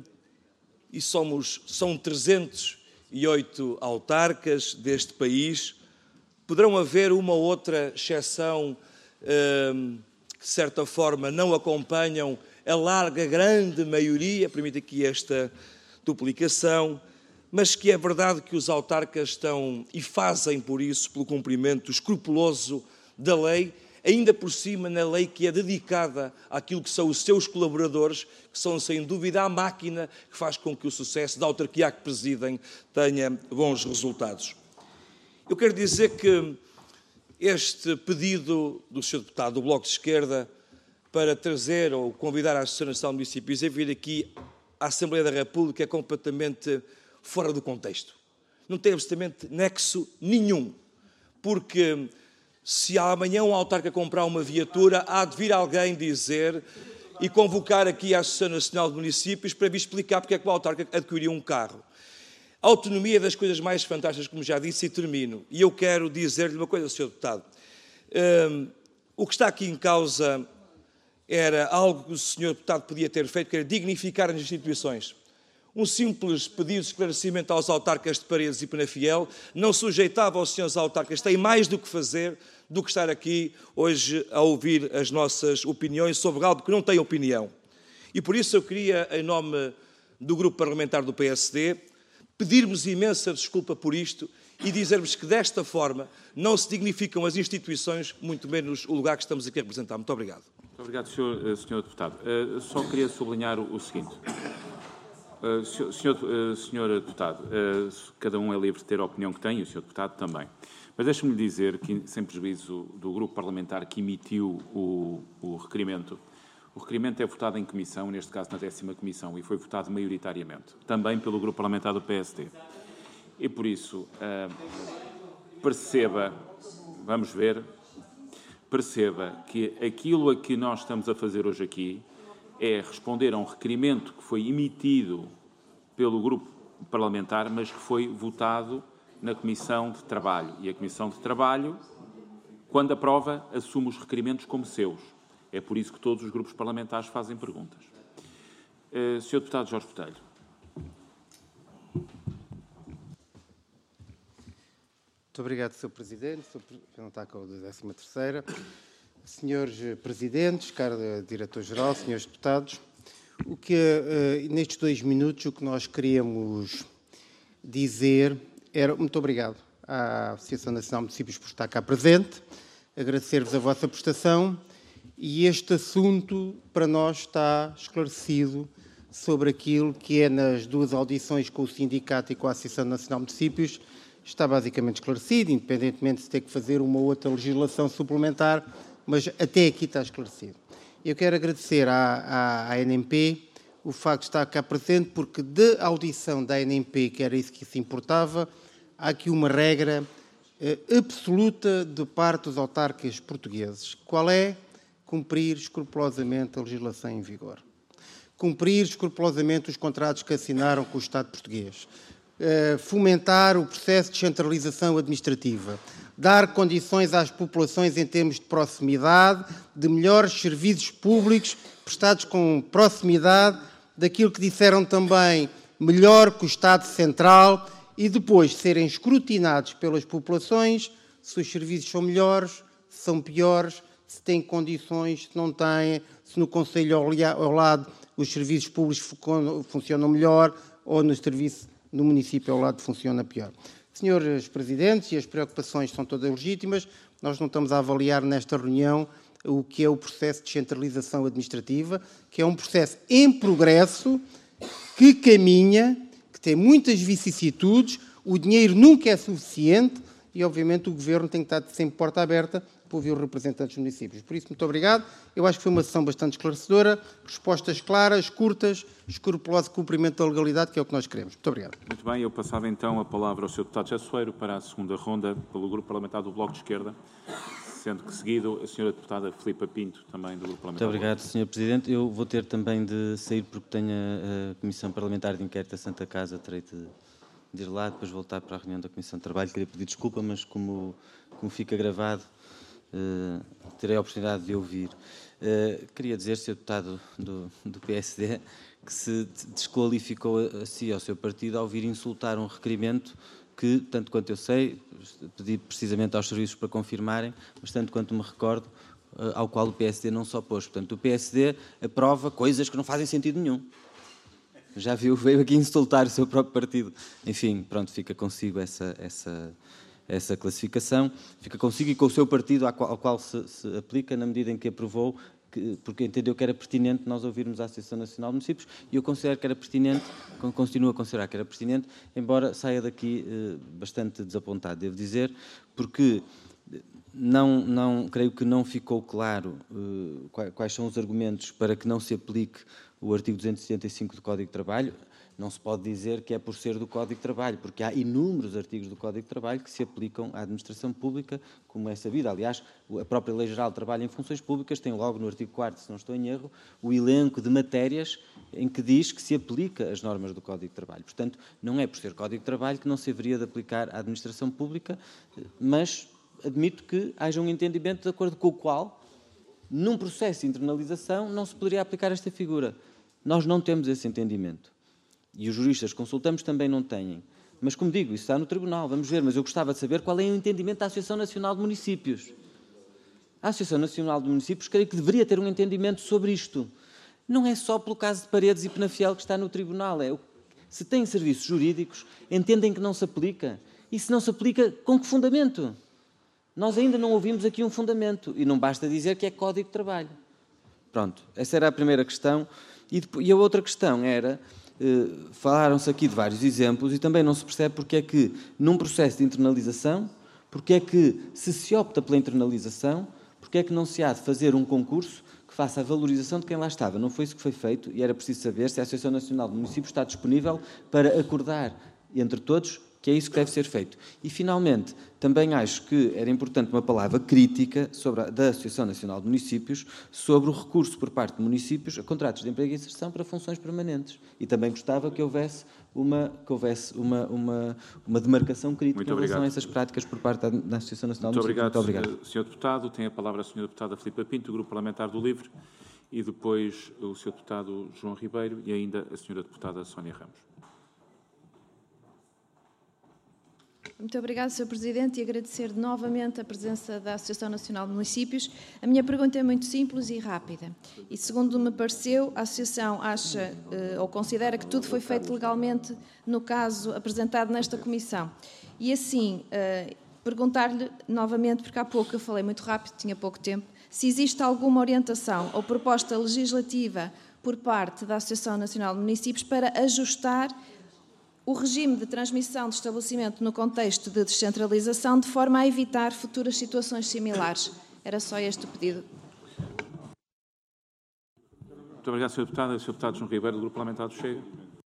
são 308 autarcas deste país. Poderão haver uma ou outra exceção que, de certa forma, não acompanham a larga, grande maioria, permite aqui esta duplicação, mas que é verdade que os autarcas estão e fazem, por isso, pelo cumprimento escrupuloso da lei, ainda por cima na lei que é dedicada àquilo que são os seus colaboradores, que são, sem dúvida, a máquina que faz com que o sucesso da autarquia que presidem tenha bons resultados. Eu quero dizer que este pedido do Sr. Deputado do Bloco de Esquerda para trazer ou convidar a Associação Nacional de Municípios a vir aqui à Assembleia da República é completamente fora do contexto. Não tem absolutamente nexo nenhum, porque se amanhã um autarca comprar uma viatura, há de vir alguém dizer e convocar aqui a Associação Nacional de Municípios para vir explicar porque é que o autarca adquiriu um carro. A autonomia é das coisas mais fantásticas, como já disse, e termino. E eu quero dizer-lhe uma coisa, Sr. Deputado. O que está aqui em causa era algo que o Sr. Deputado podia ter feito, que era dignificar as instituições. Um simples pedido de esclarecimento aos autarcas de Paredes e Penafiel não sujeitava aos senhores autarcas, têm mais do que fazer do que estar aqui hoje a ouvir as nossas opiniões sobre algo que não tem opinião. E por isso eu queria, em nome do Grupo Parlamentar do PSD, pedirmos imensa desculpa por isto e dizermos que desta forma não se dignificam as instituições, muito menos o lugar que estamos aqui a representar. Muito obrigado. Muito obrigado, Sr. Deputado. Só queria sublinhar o seguinte. Senhor Deputado, cada um é livre de ter a opinião que tem, e o Sr. Deputado também. Mas deixe-me dizer que, sem prejuízo do grupo parlamentar que emitiu o requerimento é votado em comissão, neste caso na 10ª Comissão, e foi votado maioritariamente, também pelo grupo parlamentar do PSD. E por isso, perceba que aquilo a que nós estamos a fazer hoje aqui é responder a um requerimento que foi emitido pelo grupo parlamentar, mas que foi votado na Comissão de Trabalho. E a Comissão de Trabalho, quando aprova, assume os requerimentos como seus. É por isso que todos os grupos parlamentares fazem perguntas. Sr. Deputado Jorge Botelho. Muito obrigado, Sr. Presidente. Sr. Presidente da 13ª. Senhores Presidentes, caro Diretor-Geral, senhores Deputados, nestes 2 minutos o que nós queríamos dizer era muito obrigado à Associação Nacional de Municípios por estar cá presente, agradecer-vos a vossa prestação e este assunto para nós está esclarecido sobre aquilo que é nas 2 audições com o Sindicato e com a Associação Nacional de Municípios, está basicamente esclarecido, independentemente de ter que fazer uma outra legislação suplementar, mas até aqui está esclarecido. Eu quero agradecer à ANMP o facto de estar cá presente, porque da audição da ANMP, que era isso que se importava, há aqui uma regra absoluta de parte dos autarcas portugueses. Qual é? Cumprir escrupulosamente a legislação em vigor. Cumprir escrupulosamente os contratos que assinaram com o Estado português. Fomentar o processo de descentralização administrativa. Dar condições às populações em termos de proximidade, de melhores serviços públicos prestados com proximidade, daquilo que disseram também, melhor que o Estado Central, e depois serem escrutinados pelas populações se os serviços são melhores, se são piores, se tem condições, se não tem, se no Conselho ao lado os serviços públicos funcionam melhor ou no serviço no município ao lado funciona pior. Senhores Presidentes, e as preocupações são todas legítimas, nós não estamos a avaliar nesta reunião o que é o processo de descentralização administrativa, que é um processo em progresso, que caminha, que tem muitas vicissitudes, o dinheiro nunca é suficiente e, obviamente, o Governo tem que estar sempre porta aberta para ouvir os representantes dos municípios. Por isso, muito obrigado. Eu acho que foi uma sessão bastante esclarecedora, respostas claras, curtas, escrupuloso cumprimento da legalidade, que é o que nós queremos. Muito obrigado. Muito bem, eu passava então a palavra ao Sr. Deputado José Soeiro para a segunda ronda pelo Grupo Parlamentar do Bloco de Esquerda, sendo que seguido a Sra. Deputada Filipa Pinto, também do Grupo Parlamentar. Muito obrigado, Sr. Presidente. Eu vou ter também de sair porque tenho a Comissão Parlamentar de Inquérito da Santa Casa, terei de ir lá, depois voltar para a reunião da Comissão de Trabalho. Queria pedir desculpa, mas como fica gravado, terei a oportunidade de ouvir. Queria dizer, Sr. Deputado do PSD, que se desqualificou a si e ao seu partido ao vir insultar um requerimento que, tanto quanto eu sei, pedi precisamente aos serviços para confirmarem, mas tanto quanto me recordo, ao qual o PSD não se opôs. Portanto, o PSD aprova coisas que não fazem sentido nenhum. Já viu, veio aqui insultar o seu próprio partido. Enfim, pronto, fica consigo essa classificação, fica consigo e com o seu partido ao qual se aplica, na medida em que aprovou, porque entendeu que era pertinente nós ouvirmos a Associação Nacional de Municípios, e eu considero que era pertinente, continuo a considerar que era pertinente, embora saia daqui bastante desapontado, devo dizer, porque creio que não ficou claro quais são os argumentos para que não se aplique o artigo 275 do Código de Trabalho. Não se pode dizer que é por ser do Código de Trabalho, porque há inúmeros artigos do Código de Trabalho que se aplicam à administração pública, como é sabido. Aliás, a própria Lei Geral de Trabalho em Funções Públicas tem logo no artigo 4º, se não estou em erro, o elenco de matérias em que diz que se aplica as normas do Código de Trabalho. Portanto, não é por ser Código de Trabalho que não se haveria de aplicar à administração pública, mas admito que haja um entendimento de acordo com o qual, num processo de internalização, não se poderia aplicar esta figura. Nós não temos esse entendimento. E os juristas que consultamos também não têm. Mas, como digo, isso está no Tribunal, vamos ver. Mas eu gostava de saber qual é o entendimento da Associação Nacional de Municípios. A Associação Nacional de Municípios creio que deveria ter um entendimento sobre isto. Não é só pelo caso de Paredes e Penafiel que está no Tribunal. Se têm serviços jurídicos, entendem que não se aplica. E se não se aplica, com que fundamento? Nós ainda não ouvimos aqui um fundamento. E não basta dizer que é Código de Trabalho. Pronto, essa era a primeira questão. E a outra questão era... falaram-se aqui de vários exemplos e também não se percebe porque é que, num processo de internalização, porque é que, se opta pela internalização, porque é que não se há de fazer um concurso que faça a valorização de quem lá estava. Não foi isso que foi feito e era preciso saber se a Associação Nacional de Municípios está disponível para acordar entre todos que é isso que deve ser feito. E, finalmente, também acho que era importante uma palavra crítica da Associação Nacional de Municípios sobre o recurso por parte de municípios a contratos de emprego e inserção para funções permanentes. E também gostava que houvesse uma demarcação crítica em relação a essas práticas por parte da Associação Nacional de Municípios. Muito obrigado. Sr. Deputado. Tem a palavra a Sra. Deputada Filipa Pinto, do Grupo Parlamentar do LIVRE, e depois o Sr. Deputado João Ribeiro e ainda a Sra. Deputada Sónia Ramos. Muito obrigada, Sr. Presidente, e agradecer novamente a presença da Associação Nacional de Municípios. A minha pergunta é muito simples e rápida. E, segundo me pareceu, a Associação acha ou considera que tudo foi feito legalmente no caso apresentado nesta Comissão. E, assim, perguntar-lhe novamente, porque há pouco eu falei muito rápido, tinha pouco tempo, se existe alguma orientação ou proposta legislativa por parte da Associação Nacional de Municípios para ajustar o regime de transmissão de estabelecimento no contexto de descentralização, de forma a evitar futuras situações similares. Era só este o pedido. Muito obrigado, Sr. Deputado. Sr. Deputado João Ribeiro, do Grupo Parlamentar do Chega.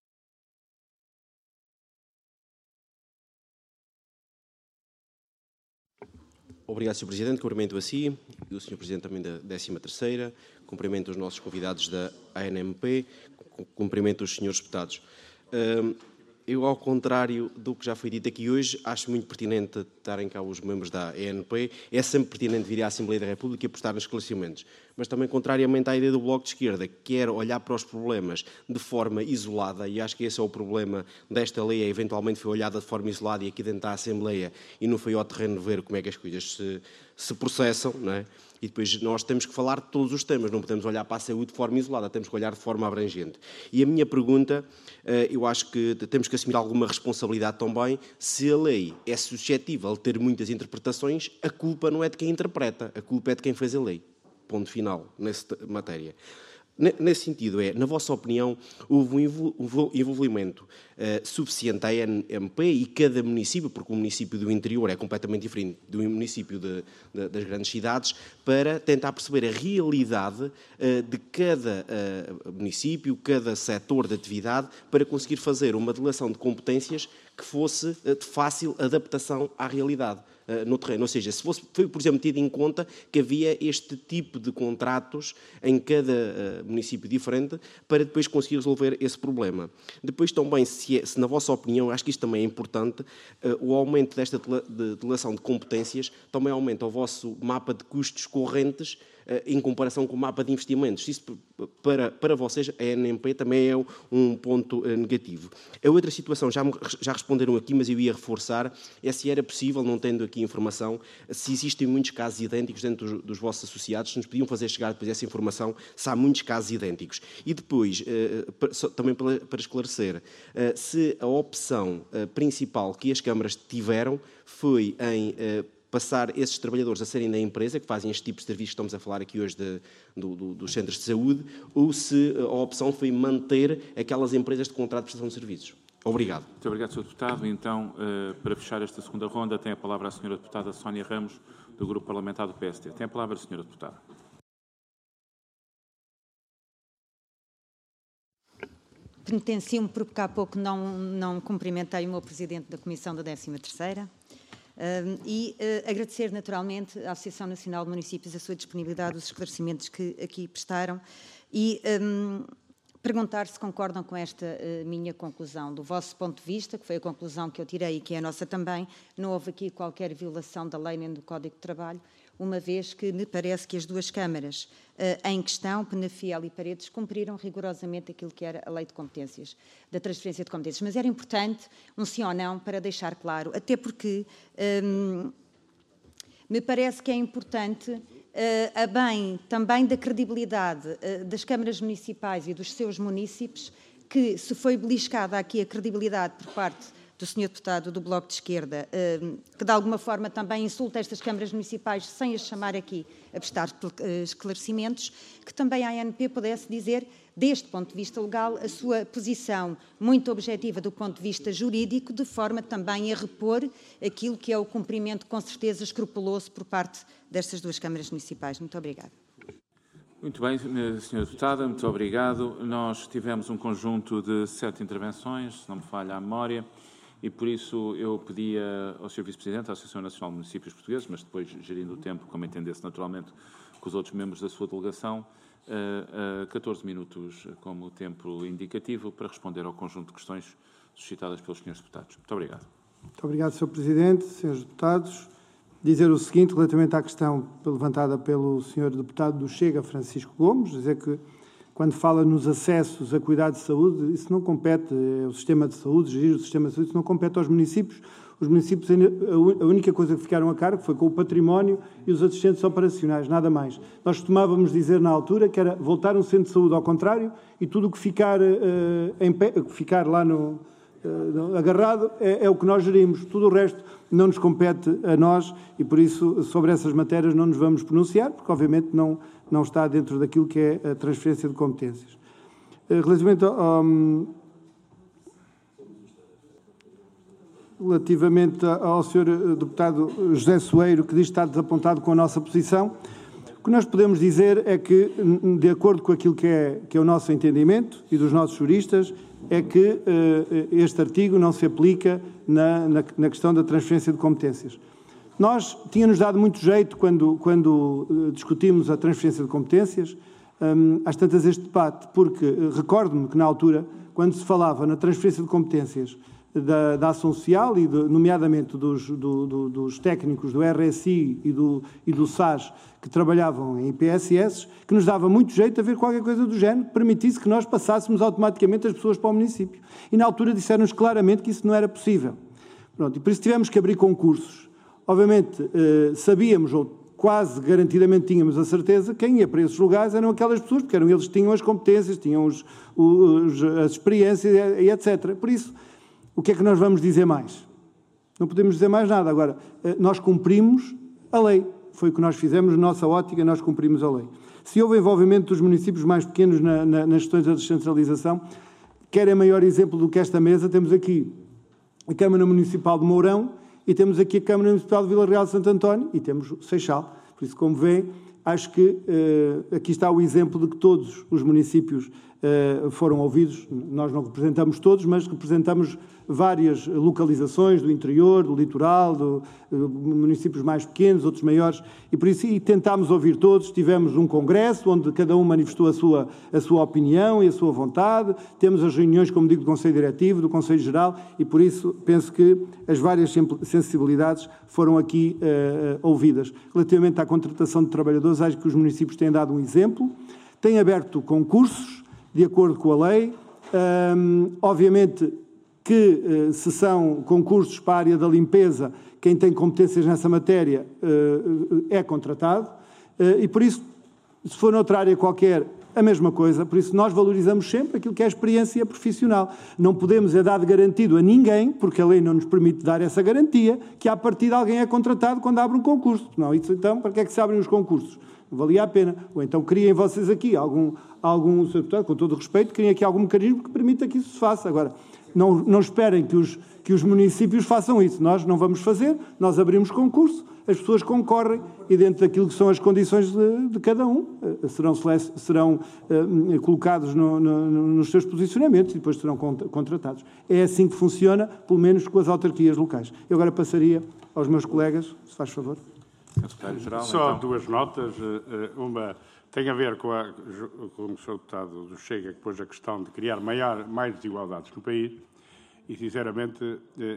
Obrigado, Sr. Presidente. Cumprimento a si e o Sr. Presidente também da 13ª. Cumprimento os nossos convidados da ANMP. Cumprimento os Srs. Deputados. Eu, ao contrário do que já foi dito aqui hoje, acho muito pertinente estarem cá os membros da ENP. É sempre pertinente vir à Assembleia da República e prestar esclarecimentos. Mas também, contrariamente à ideia do Bloco de Esquerda, que quer olhar para os problemas de forma isolada, e acho que esse é o problema desta lei, eventualmente foi olhada de forma isolada e aqui dentro da Assembleia, e não foi ao terreno ver como é que as coisas se processam, não é? E depois nós temos que falar de todos os temas, não podemos olhar para a saúde de forma isolada, temos que olhar de forma abrangente. E a minha pergunta, eu acho que temos que assumir alguma responsabilidade também. Se a lei é suscetível de ter muitas interpretações, a culpa não é de quem interpreta, a culpa é de quem fez a lei. Ponto final, nessa matéria. Nesse sentido, na vossa opinião, houve um envolvimento suficiente à ANMP e cada município, porque o município do interior é completamente diferente do município das grandes cidades, para tentar perceber a realidade de cada município, cada setor de atividade, para conseguir fazer uma delegação de competências que fosse de fácil adaptação à realidade no terreno. Ou seja, se foi, por exemplo, tido em conta que havia este tipo de contratos em cada município diferente para depois conseguir resolver esse problema. Depois também, se na vossa opinião, acho que isto também é importante, o aumento desta delegação de competências também aumenta o vosso mapa de custos correntes em comparação com o mapa de investimentos. Isso, para vocês, a ANMP também é um ponto negativo. A outra situação, já responderam aqui, mas eu ia reforçar, é se era possível, não tendo aqui informação, se existem muitos casos idênticos dentro dos vossos associados, se nos podiam fazer chegar depois essa informação, se há muitos casos idênticos. E depois, também para esclarecer, se a opção principal que as câmaras tiveram foi em passar esses trabalhadores a serem da empresa, que fazem este tipo de serviços que estamos a falar aqui hoje dos centros de saúde, ou se a opção foi manter aquelas empresas de contrato de prestação de serviços. Obrigado. Muito obrigado, Sr. Deputado. Então, para fechar esta segunda ronda, tem a palavra a Sra. Deputada Sónia Ramos, do Grupo Parlamentar do PSD. Tem a palavra a Sra. Deputada. Penitencio-me porque há pouco não cumprimentei o meu Presidente da Comissão da 13ª. Agradecer naturalmente à Associação Nacional de Municípios a sua disponibilidade, os esclarecimentos que aqui prestaram e perguntar se concordam com esta minha conclusão. Do vosso ponto de vista, que foi a conclusão que eu tirei e que é a nossa também, não houve aqui qualquer violação da lei nem do Código de Trabalho, uma vez que me parece que as duas câmaras em questão, Penafiel e Paredes, cumpriram rigorosamente aquilo que era a lei de competências, da transferência de competências. Mas era importante um sim ou não para deixar claro, até porque me parece que é importante, a bem também da credibilidade das câmaras municipais e dos seus munícipes, que se foi beliscada aqui a credibilidade por parte do Sr. Deputado do Bloco de Esquerda, que de alguma forma também insulta estas câmaras municipais sem as chamar aqui a prestar esclarecimentos, que também a ANP pudesse dizer, deste ponto de vista legal, a sua posição muito objetiva do ponto de vista jurídico, de forma também a repor aquilo que é o cumprimento, com certeza, escrupuloso por parte destas duas câmaras municipais. Muito obrigada. Muito bem, Sra. Deputada, muito obrigado. Nós tivemos um conjunto de 7 intervenções, se não me falha a memória, e por isso eu pedia ao Sr. Vice-Presidente da Associação Nacional de Municípios Portugueses, mas depois gerindo o tempo, como entendesse naturalmente com os outros membros da sua delegação, 14 minutos como tempo indicativo para responder ao conjunto de questões suscitadas pelos Srs. Deputados. Muito obrigado. Muito obrigado, Sr. Presidente, Srs. Deputados. Dizer o seguinte, relativamente à questão levantada pelo Sr. Deputado do Chega, Francisco Gomes, dizer que quando fala nos acessos a cuidados de saúde, isso não compete ao sistema de saúde, gerir o sistema de saúde, isso não compete aos municípios. Os municípios, a única coisa que ficaram a cargo foi com o património e os assistentes operacionais, nada mais. Nós costumávamos dizer na altura que era voltar um centro de saúde ao contrário e tudo o que ficar, ficar lá agarrado é o que nós gerimos. Tudo o resto não nos compete a nós e, por isso, sobre essas matérias não nos vamos pronunciar, porque, obviamente, não está dentro daquilo que é a transferência de competências. Relativamente ao Sr. Deputado José Soeiro, que diz que está desapontado com a nossa posição, o que nós podemos dizer é que, de acordo com aquilo que é o nosso entendimento e dos nossos juristas, é que este artigo não se aplica na questão da transferência de competências. Nós tínhamos dado muito jeito, quando discutimos a transferência de competências, às tantas este debate, porque recordo-me que, na altura, quando se falava na transferência de competências da ação social e, nomeadamente, dos técnicos do RSI e do SAS que trabalhavam em IPSS, que nos dava muito jeito a ver qualquer coisa do género que permitisse que nós passássemos automaticamente as pessoas para o município. E, na altura, disseram-nos claramente que isso não era possível. Pronto, e por isso tivemos que abrir concursos. Obviamente, sabíamos, ou quase garantidamente tínhamos a certeza que quem ia para esses lugares eram aquelas pessoas, porque eram eles que tinham as competências, tinham as experiências e etc. Por isso, o que é que nós vamos dizer mais? Não podemos dizer mais nada. Agora, nós cumprimos a lei. Foi o que nós fizemos, na nossa ótica, nós cumprimos a lei. Se houve envolvimento dos municípios mais pequenos nas questões da descentralização, querem maior exemplo do que esta mesa, temos aqui a Câmara Municipal de Mourão e temos aqui a Câmara Municipal de Vila Real de Santo António e temos Seixal. Por isso, como vêem, acho que aqui está o exemplo de que todos os municípios foram ouvidos. Nós não representamos todos, mas representamos várias localizações do interior, do litoral, municípios mais pequenos, outros maiores, e por isso tentámos ouvir todos. Tivemos um congresso onde cada um manifestou a sua opinião e a sua vontade. Temos as reuniões, como digo, do Conselho Diretivo, do Conselho Geral, e por isso penso que as várias sensibilidades foram aqui ouvidas. Relativamente à contratação de trabalhadores, acho que os municípios têm dado um exemplo, têm aberto concursos de acordo com a lei. Obviamente que se são concursos para a área da limpeza, quem tem competências nessa matéria é contratado, e por isso, se for noutra área qualquer, a mesma coisa. Por isso, nós valorizamos sempre aquilo que é a experiência profissional. Não podemos dar de garantido a ninguém, porque a lei não nos permite dar essa garantia, que à partida alguém é contratado quando abre um concurso. Não, isso então, para que é que se abrem os concursos? Não valia a pena. Ou então criem vocês aqui algum com todo o respeito, criem aqui algum mecanismo que permita que isso se faça. Agora, não esperem que os municípios façam isso. Nós não vamos fazer, nós abrimos concurso, as pessoas concorrem e dentro daquilo que são as condições de cada um serão colocados nos seus posicionamentos e depois serão contratados. É assim que funciona, pelo menos com as autarquias locais. Eu agora passaria aos meus colegas, se faz favor. Só duas notas. Uma tem a ver com o Sr. Deputado do Chega, que pôs a questão de criar mais desigualdades no país, e, sinceramente,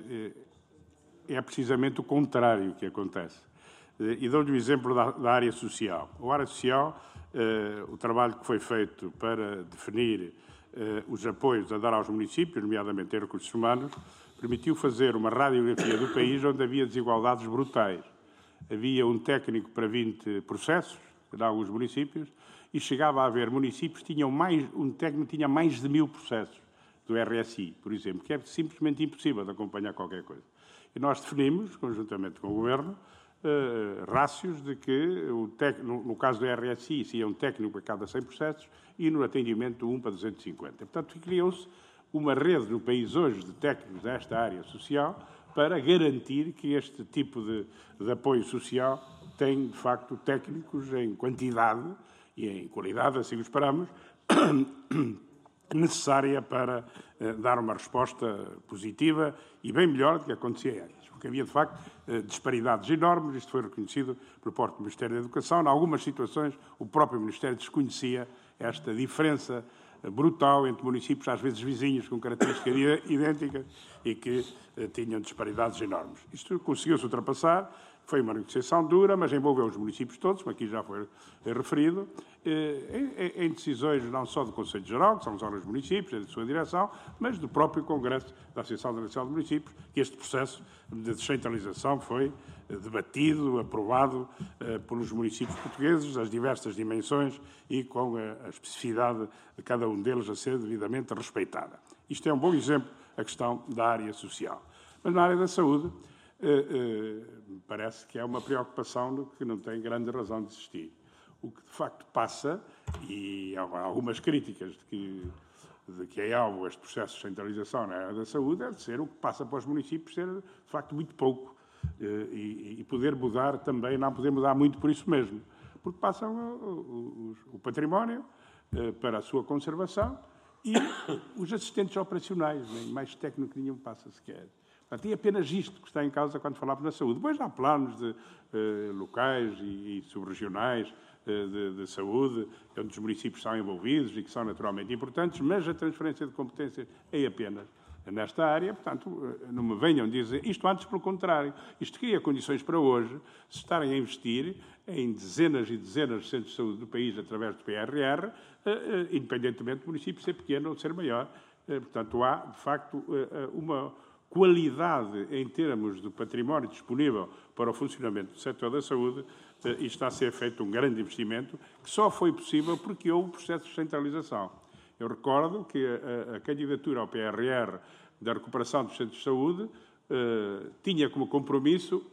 é precisamente o contrário que acontece. E dou-lhe o exemplo da área social. A área social, o trabalho que foi feito para definir os apoios a dar aos municípios, nomeadamente em recursos humanos, permitiu fazer uma radiografia do país onde havia desigualdades brutais. Havia um técnico para 20 processos, em alguns municípios, e chegava a haver municípios que um técnico tinha mais de 1000 processos do RSI, por exemplo, que é simplesmente impossível de acompanhar qualquer coisa. E nós definimos, conjuntamente com o Governo, rácios de que, no caso do RSI, se ia um técnico a cada 100 processos e no atendimento 1 para 250. Portanto, criou-se uma rede no país hoje de técnicos desta área social para garantir que este tipo de apoio social tem, de facto, técnicos em quantidade e em qualidade, assim o esperamos, necessária para dar uma resposta positiva e bem melhor do que acontecia antes. Porque havia, de facto, disparidades enormes. Isto foi reconhecido por parte do Ministério da Educação. Em algumas situações, o próprio Ministério desconhecia esta diferença brutal entre municípios, às vezes vizinhos, com características idênticas e que tinham disparidades enormes. Isto conseguiu-se ultrapassar. Foi uma negociação dura, mas envolveu os municípios todos, como aqui já foi referido, em decisões não só do Conselho Geral, que são os órgãos dos municípios, da sua direção, mas do próprio Congresso da Associação Nacional de Municípios, que este processo de descentralização foi debatido, aprovado pelos municípios portugueses, as diversas dimensões e com a especificidade de cada um deles a ser devidamente respeitada. Isto é um bom exemplo, a questão da área social. Mas na área da saúde, parece que é uma preocupação que não tem grande razão de existir. O que, de facto, passa, e há algumas críticas de que é alvo este processo de centralização na área da saúde, é de ser o que passa para os municípios ser, de facto, muito pouco. E poder mudar também, não poder mudar muito por isso mesmo. Porque passam o património para a sua conservação e os assistentes operacionais, nem mais técnico nenhum passa sequer. Portanto, é apenas isto que está em causa quando falamos da saúde. Depois há planos locais e subregionais de saúde, onde os municípios são envolvidos e que são naturalmente importantes, mas a transferência de competências é apenas nesta área. Portanto, não me venham dizer isto antes, pelo contrário. Isto cria condições para hoje se estarem a investir em dezenas e dezenas de centros de saúde do país através do PRR, independentemente do município ser pequeno ou ser maior. Portanto, há, de facto, qualidade em termos de património disponível para o funcionamento do setor da saúde, e está a ser feito um grande investimento que só foi possível porque houve um processo de descentralização. Eu recordo que a candidatura ao PRR da recuperação dos centros de saúde tinha como compromisso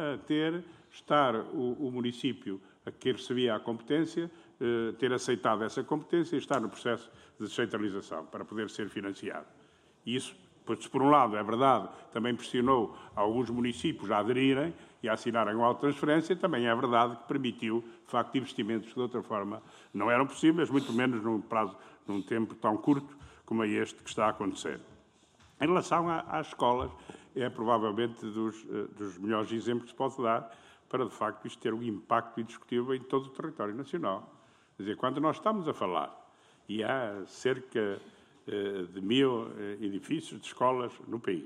estar o município a que recebia a competência, ter aceitado essa competência e estar no processo de descentralização para poder ser financiado. E isso, pois, por um lado, é verdade, também pressionou alguns municípios a aderirem e a assinarem uma autotransferência, também é verdade que permitiu, de facto, investimentos que de outra forma não eram possíveis, muito menos num tempo tão curto como é este que está a acontecer. Em relação às escolas, é provavelmente dos melhores exemplos que se pode dar para, de facto, isto ter um impacto indiscutível em todo o território nacional. Quer dizer, quando nós estamos a falar, e há cerca de 1000 edifícios de escolas no país,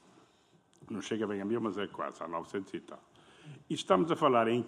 não chega bem a 1000, mas é quase, há 900 e tal. E estamos a falar em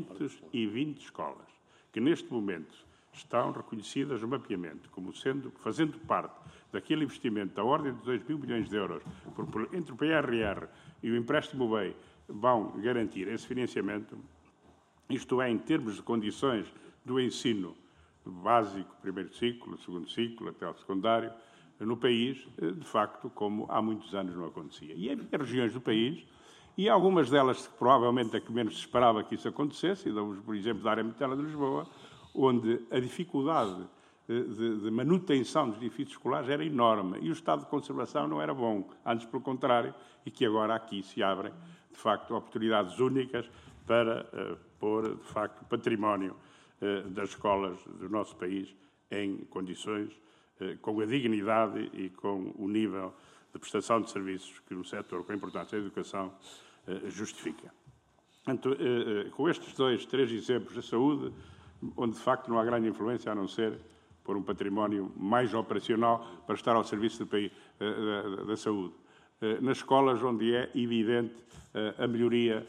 520 escolas, que neste momento estão reconhecidas no mapeamento, como fazendo parte daquele investimento da ordem de 2 mil milhões de euros, entre o PRR e o empréstimo BEI, vão garantir esse financiamento, isto é, em termos de condições do ensino básico, primeiro ciclo, segundo ciclo, até ao secundário, no país, de facto, como há muitos anos não acontecia. E havia regiões do país, e algumas delas, provavelmente, a que menos se esperava que isso acontecesse, e damos, por exemplo, da área metropolitana de Lisboa, onde a dificuldade de manutenção dos edifícios escolares era enorme, e o estado de conservação não era bom, antes pelo contrário, e que agora aqui se abrem, de facto, oportunidades únicas para pôr, de facto, o património das escolas do nosso país em condições com a dignidade e com o nível de prestação de serviços que um setor com a importância da educação justifica. Portanto, com estes 3 exemplos da saúde, onde de facto não há grande influência a não ser por um património mais operacional para estar ao serviço do país, da saúde. Nas escolas onde é evidente a melhoria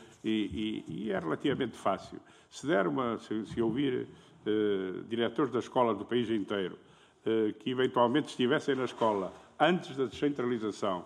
e é relativamente fácil. Se ouvir diretores das escolas do país inteiro que eventualmente estivessem na escola antes da descentralização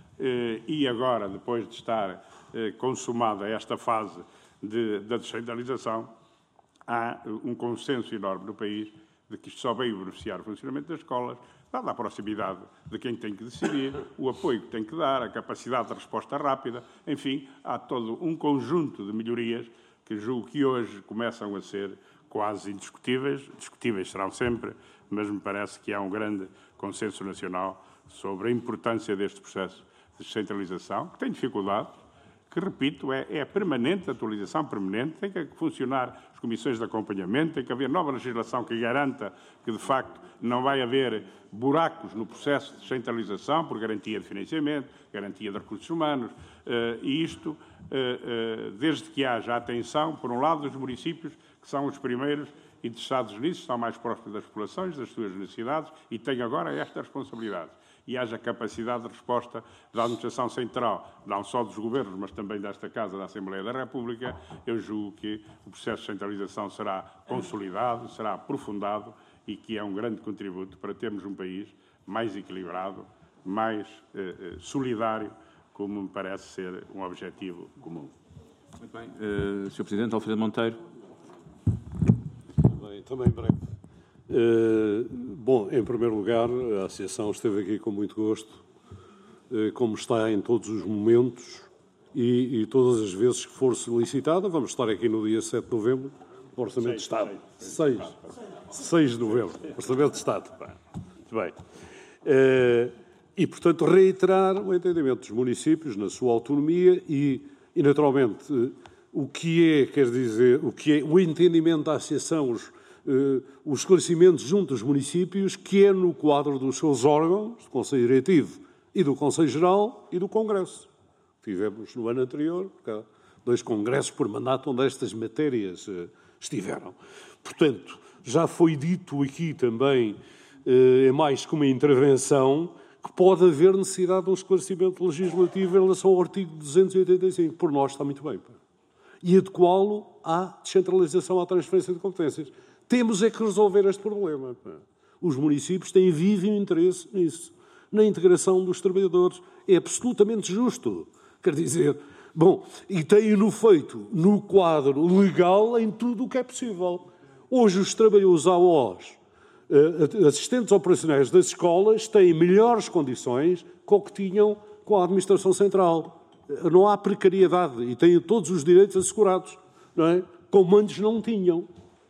e agora, depois de estar consumada esta fase da descentralização, há um consenso enorme no país de que isto só veio beneficiar o funcionamento das escolas, dada a proximidade de quem tem que decidir, o apoio que tem que dar, a capacidade de resposta rápida, enfim, há todo um conjunto de melhorias que julgo que hoje começam a ser quase indiscutíveis. Discutíveis serão sempre, mas me parece que há um grande consenso nacional sobre a importância deste processo de descentralização, que tem dificuldades, que, repito, é permanente, atualização permanente, tem que funcionar as comissões de acompanhamento, tem que haver nova legislação que garanta que, de facto, não vai haver buracos no processo de descentralização por garantia de financiamento, garantia de recursos humanos, e isto, desde que haja atenção, por um lado, dos municípios, que são os primeiros interessados nisso, estão mais próximos das populações, das suas necessidades, e têm agora esta responsabilidade. E haja capacidade de resposta da administração central, não só dos governos, mas também desta Casa, da Assembleia da República, eu julgo que o processo de centralização será consolidado, será aprofundado e que é um grande contributo para termos um país mais equilibrado, mais solidário, como me parece ser um objetivo comum. Muito bem. Sr. Presidente, Alfredo Monteiro. Também breve. Bom, em primeiro lugar, a Associação esteve aqui com muito gosto, como está em todos os momentos e todas as vezes que for solicitada. Vamos estar aqui no dia 7 de novembro, Orçamento de Estado. 6 de novembro, Orçamento de Estado. Muito bem. E, portanto, reiterar o entendimento dos municípios na sua autonomia e naturalmente, o que é o entendimento da Associação, os esclarecimentos junto dos municípios, que é no quadro dos seus órgãos, do Conselho Diretivo e do Conselho Geral e do Congresso. Tivemos no ano anterior 2 congressos por mandato onde estas matérias estiveram. Portanto, já foi dito aqui também, é mais que uma intervenção, que pode haver necessidade de um esclarecimento legislativo em relação ao artigo 285. Por nós está muito bem. E adequá-lo à descentralização, à transferência de competências. Temos é que resolver este problema. Os municípios têm vivo interesse nisso. na integração dos trabalhadores. É absolutamente justo. Quer dizer, bom, e tem-no feito no quadro legal em tudo o que é possível. Hoje os trabalhadores AOs, assistentes operacionais das escolas, têm melhores condições que o que tinham com a administração central. Não há precariedade e têm todos os direitos assegurados, não é? Como antes não tinham.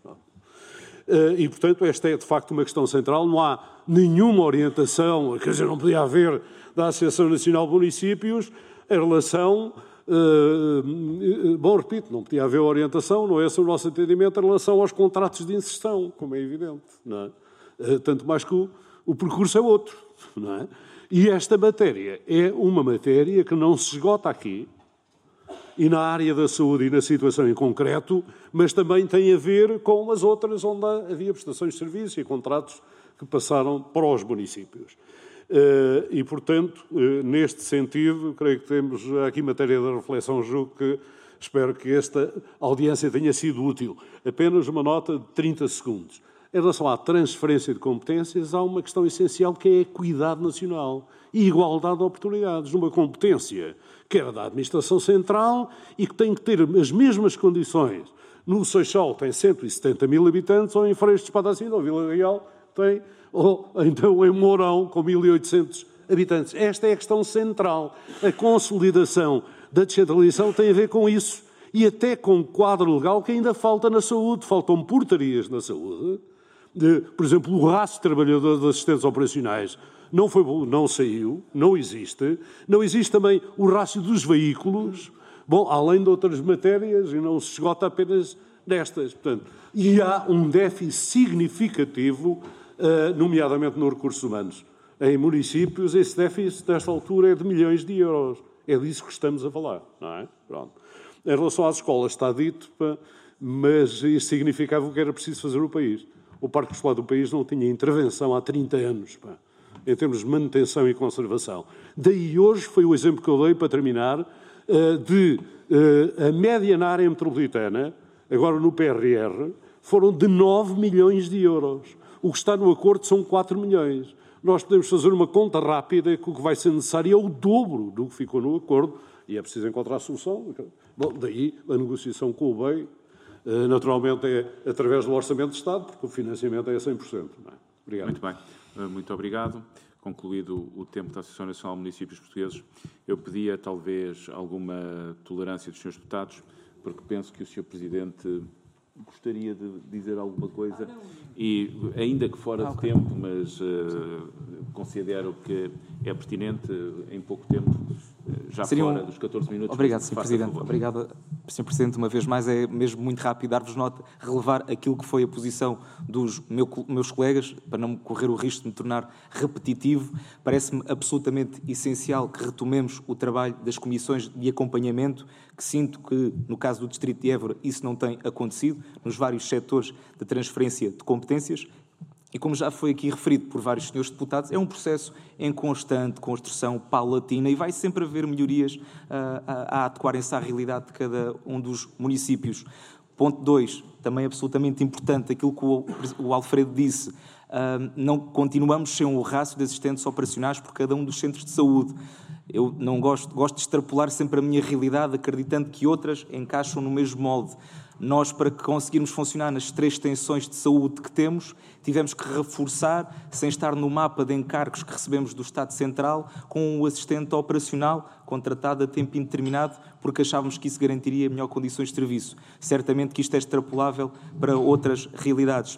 E, portanto, esta é, de facto, uma questão central. Não há nenhuma orientação, quer dizer, não podia haver, da Associação Nacional de Municípios em relação... bom, repito, não podia haver orientação, não é esse o nosso entendimento, em relação aos contratos de inserção, como é evidente, não é? Tanto mais que o percurso é outro, não é? E esta matéria é uma matéria que não se esgota aqui, e na área da saúde e na situação em concreto, mas também tem a ver com as outras onde havia prestações de serviços e contratos que passaram para os municípios. E, portanto, neste sentido, creio que temos aqui matéria de reflexão, julgo que espero que esta audiência tenha sido útil. Apenas uma nota de 30 segundos. Em relação à transferência de competências, há uma questão essencial que é a equidade nacional e igualdade de oportunidades, numa competência que era da administração central e que tem que ter as mesmas condições. No Seixal tem 170 mil habitantes, ou em Freixo de Espadacina, ou Vila Real, tem, ou então em Mourão, com 1.800 habitantes. Esta é a questão central. A consolidação da descentralização tem a ver com isso. E até com o quadro legal que ainda falta na saúde. Faltam portarias na saúde. Por exemplo, o rácio de trabalhadores de assistentes operacionais não saiu, não existe. Não existe também o rácio dos veículos, bom, além de outras matérias, e não se esgota apenas nestas. Portanto, e há um déficit significativo, nomeadamente nos recursos humanos. Em municípios, esse déficit, nesta altura, é de milhões de euros. É disso que estamos a falar, não é? Pronto. Em relação às escolas, está dito, mas isso significava o que era preciso fazer no país. O Parque Escolar do país não tinha intervenção há 30 anos, em termos de manutenção e conservação. Daí hoje foi o exemplo que eu dei, para terminar, a média na área metropolitana, agora no PRR, foram de 9 milhões de euros. O que está no acordo são 4 milhões. Nós podemos fazer uma conta rápida que o que vai ser necessário é o dobro do que ficou no acordo e é preciso encontrar a solução. Bom, daí a negociação com o BEI, naturalmente é através do Orçamento de Estado, porque o financiamento é a 100%. Não é? Obrigado. Muito bem. Muito obrigado. Concluído o tempo da Associação Nacional de Municípios Portugueses, eu pedia talvez alguma tolerância dos senhores deputados, porque penso que o Sr. Presidente gostaria de dizer alguma coisa, e ainda que fora de tempo, mas considero que é pertinente, em pouco tempo, já fora dos 14 minutos. Obrigado, Sr. Presidente. Obrigado, Sr. Presidente, uma vez mais. É mesmo muito rápido dar-vos nota, relevar aquilo que foi a posição dos meus colegas, para não correr o risco de me tornar repetitivo. Parece-me absolutamente essencial que retomemos o trabalho das comissões de acompanhamento, que sinto que, no caso do Distrito de Évora, isso não tem acontecido, nos vários setores de transferência de competências. E como já foi aqui referido por vários senhores deputados, é um processo em constante construção, paulatina, e vai sempre haver melhorias a adequarem-se à realidade de cada um dos municípios. Ponto 2, também absolutamente importante, aquilo que o Alfredo disse, não continuamos sem um rácio de assistentes operacionais por cada um dos centros de saúde. Eu não gosto de extrapolar sempre a minha realidade, acreditando que outras encaixam no mesmo molde. Nós, para conseguirmos funcionar nas 3 extensões de saúde que temos, tivemos que reforçar, sem estar no mapa de encargos que recebemos do Estado Central, com um assistente operacional contratado a tempo indeterminado, porque achávamos que isso garantiria melhor condições de serviço. Certamente que isto é extrapolável para outras realidades.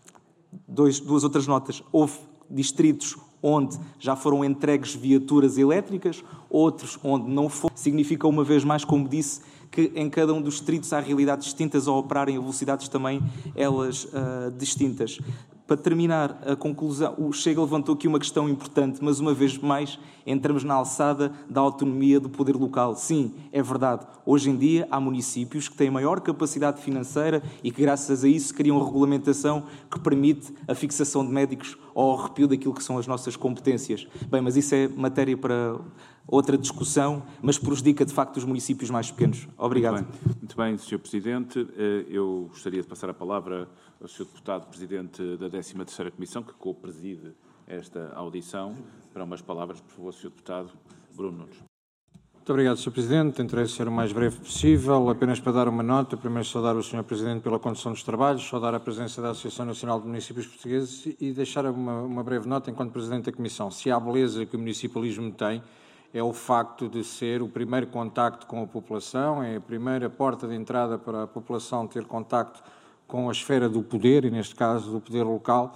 Duas outras notas. Houve distritos onde já foram entregues viaturas elétricas, outros onde não foram. Significa, uma vez mais, como disse, que em cada um dos distritos há realidades distintas a operarem a velocidades também elas distintas. Para terminar, a conclusão, o Chega levantou aqui uma questão importante, mas uma vez mais entramos na alçada da autonomia do poder local. Sim, é verdade. Hoje em dia há municípios que têm maior capacidade financeira e que, graças a isso, criam regulamentação que permite a fixação de médicos ao arrepio daquilo que são as nossas competências. Bem, mas isso é matéria para outra discussão, mas prejudica, de facto, os municípios mais pequenos. Obrigado. Muito bem, Sr. Presidente. Eu gostaria de passar a palavra ao Sr. Deputado Presidente da 13ª Comissão, que co-preside esta audição. Para umas palavras, por favor, Sr. Deputado Bruno Nunes. Muito obrigado, Sr. Presidente. Tentarei ser o mais breve possível. Apenas para dar uma nota, primeiro saudar o Sr. Presidente pela condução dos trabalhos, saudar a presença da Associação Nacional de Municípios Portugueses e deixar uma breve nota enquanto Presidente da Comissão. Se há beleza que o municipalismo tem, é o facto de ser o primeiro contacto com a população, é a primeira porta de entrada para a população ter contacto com a esfera do poder, e neste caso do poder local,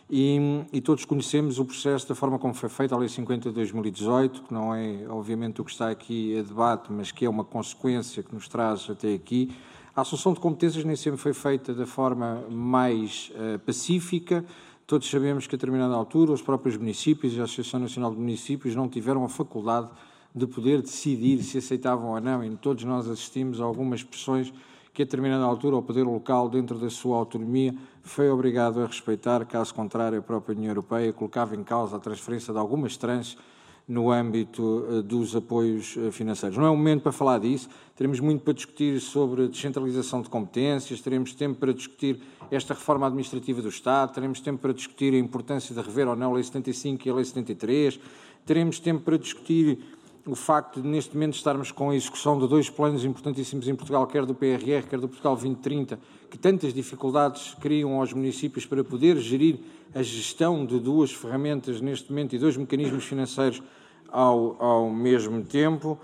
e todos conhecemos o processo da forma como foi feita a Lei 50 de 2018, que não é, obviamente, o que está aqui a debate, mas que é uma consequência que nos traz até aqui. A assunção de competências nem sempre foi feita da forma mais pacífica. Todos sabemos que, a determinada altura, os próprios municípios e a Associação Nacional de Municípios não tiveram a faculdade de poder decidir se aceitavam ou não, e todos nós assistimos a algumas pressões que, a determinada altura, o poder local, dentro da sua autonomia, foi obrigado a respeitar. Caso contrário, a própria União Europeia colocava em causa a transferência de algumas tranches no âmbito dos apoios financeiros. Não é o momento para falar disso, teremos muito para discutir sobre descentralização de competências, teremos tempo para discutir esta reforma administrativa do Estado, teremos tempo para discutir a importância de rever ou não a Lei 75 e a Lei 73, teremos tempo para discutir o facto de, neste momento, estarmos com a execução de 2 planos importantíssimos em Portugal, quer do PRR, quer do Portugal 2030, que tantas dificuldades criam aos municípios para poder gerir a gestão de 2 ferramentas neste momento e 2 mecanismos financeiros ao mesmo tempo.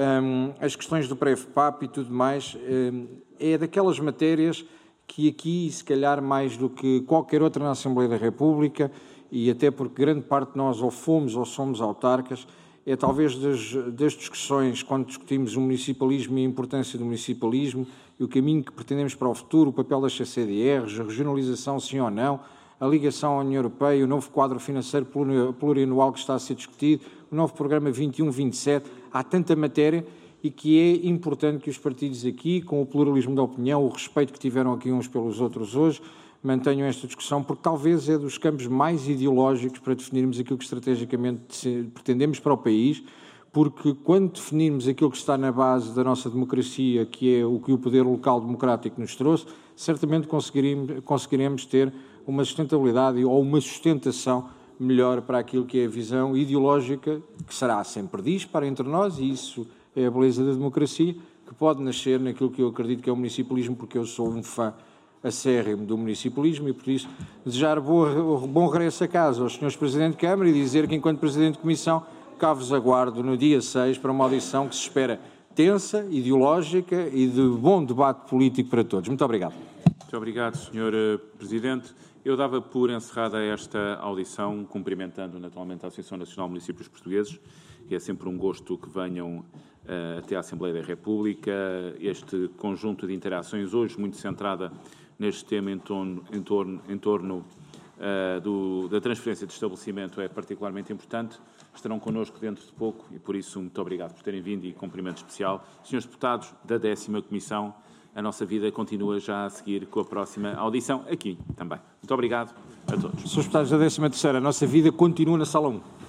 As questões do PREFPAP e tudo mais, é daquelas matérias que aqui, se calhar mais do que qualquer outra na Assembleia da República, e até porque grande parte de nós ou fomos ou somos autarcas, é talvez das discussões, quando discutimos o municipalismo e a importância do municipalismo e o caminho que pretendemos para o futuro, o papel das CCDRs, a regionalização, sim ou não, a ligação à União Europeia, o novo quadro financeiro plurianual que está a ser discutido, o novo programa 21-27, há tanta matéria e que é importante que os partidos aqui, com o pluralismo da opinião, o respeito que tiveram aqui uns pelos outros hoje, mantenham esta discussão, porque talvez é dos campos mais ideológicos para definirmos aquilo que estrategicamente pretendemos para o país, porque quando definirmos aquilo que está na base da nossa democracia, que é o que o poder local democrático nos trouxe, certamente conseguiremos ter uma sustentabilidade ou uma sustentação melhor para aquilo que é a visão ideológica, que será sempre dispara entre nós, e isso é a beleza da democracia, que pode nascer naquilo que eu acredito que é o municipalismo, porque eu sou um fã acérrimo do municipalismo e, por isso, desejar bom regresso a casa aos senhores Presidente de Câmara e dizer que, enquanto Presidente de Comissão, cá vos aguardo no dia 6 para uma audição que se espera tensa, ideológica e de bom debate político para todos. Muito obrigado. Muito obrigado, Sr. Presidente. Eu dava por encerrada esta audição, cumprimentando naturalmente a Associação Nacional de Municípios Portugueses, que é sempre um gosto que venham até à Assembleia da República. Este conjunto de interações, hoje muito centrada neste tema em torno da transferência de estabelecimento, é particularmente importante. Estarão connosco dentro de pouco e, por isso, muito obrigado por terem vindo e cumprimento especial. Senhores deputados da 10ª Comissão, a nossa vida continua já a seguir com a próxima audição, aqui também. Muito obrigado a todos. Senhores deputados da 13ª, a nossa vida continua na Sala 1.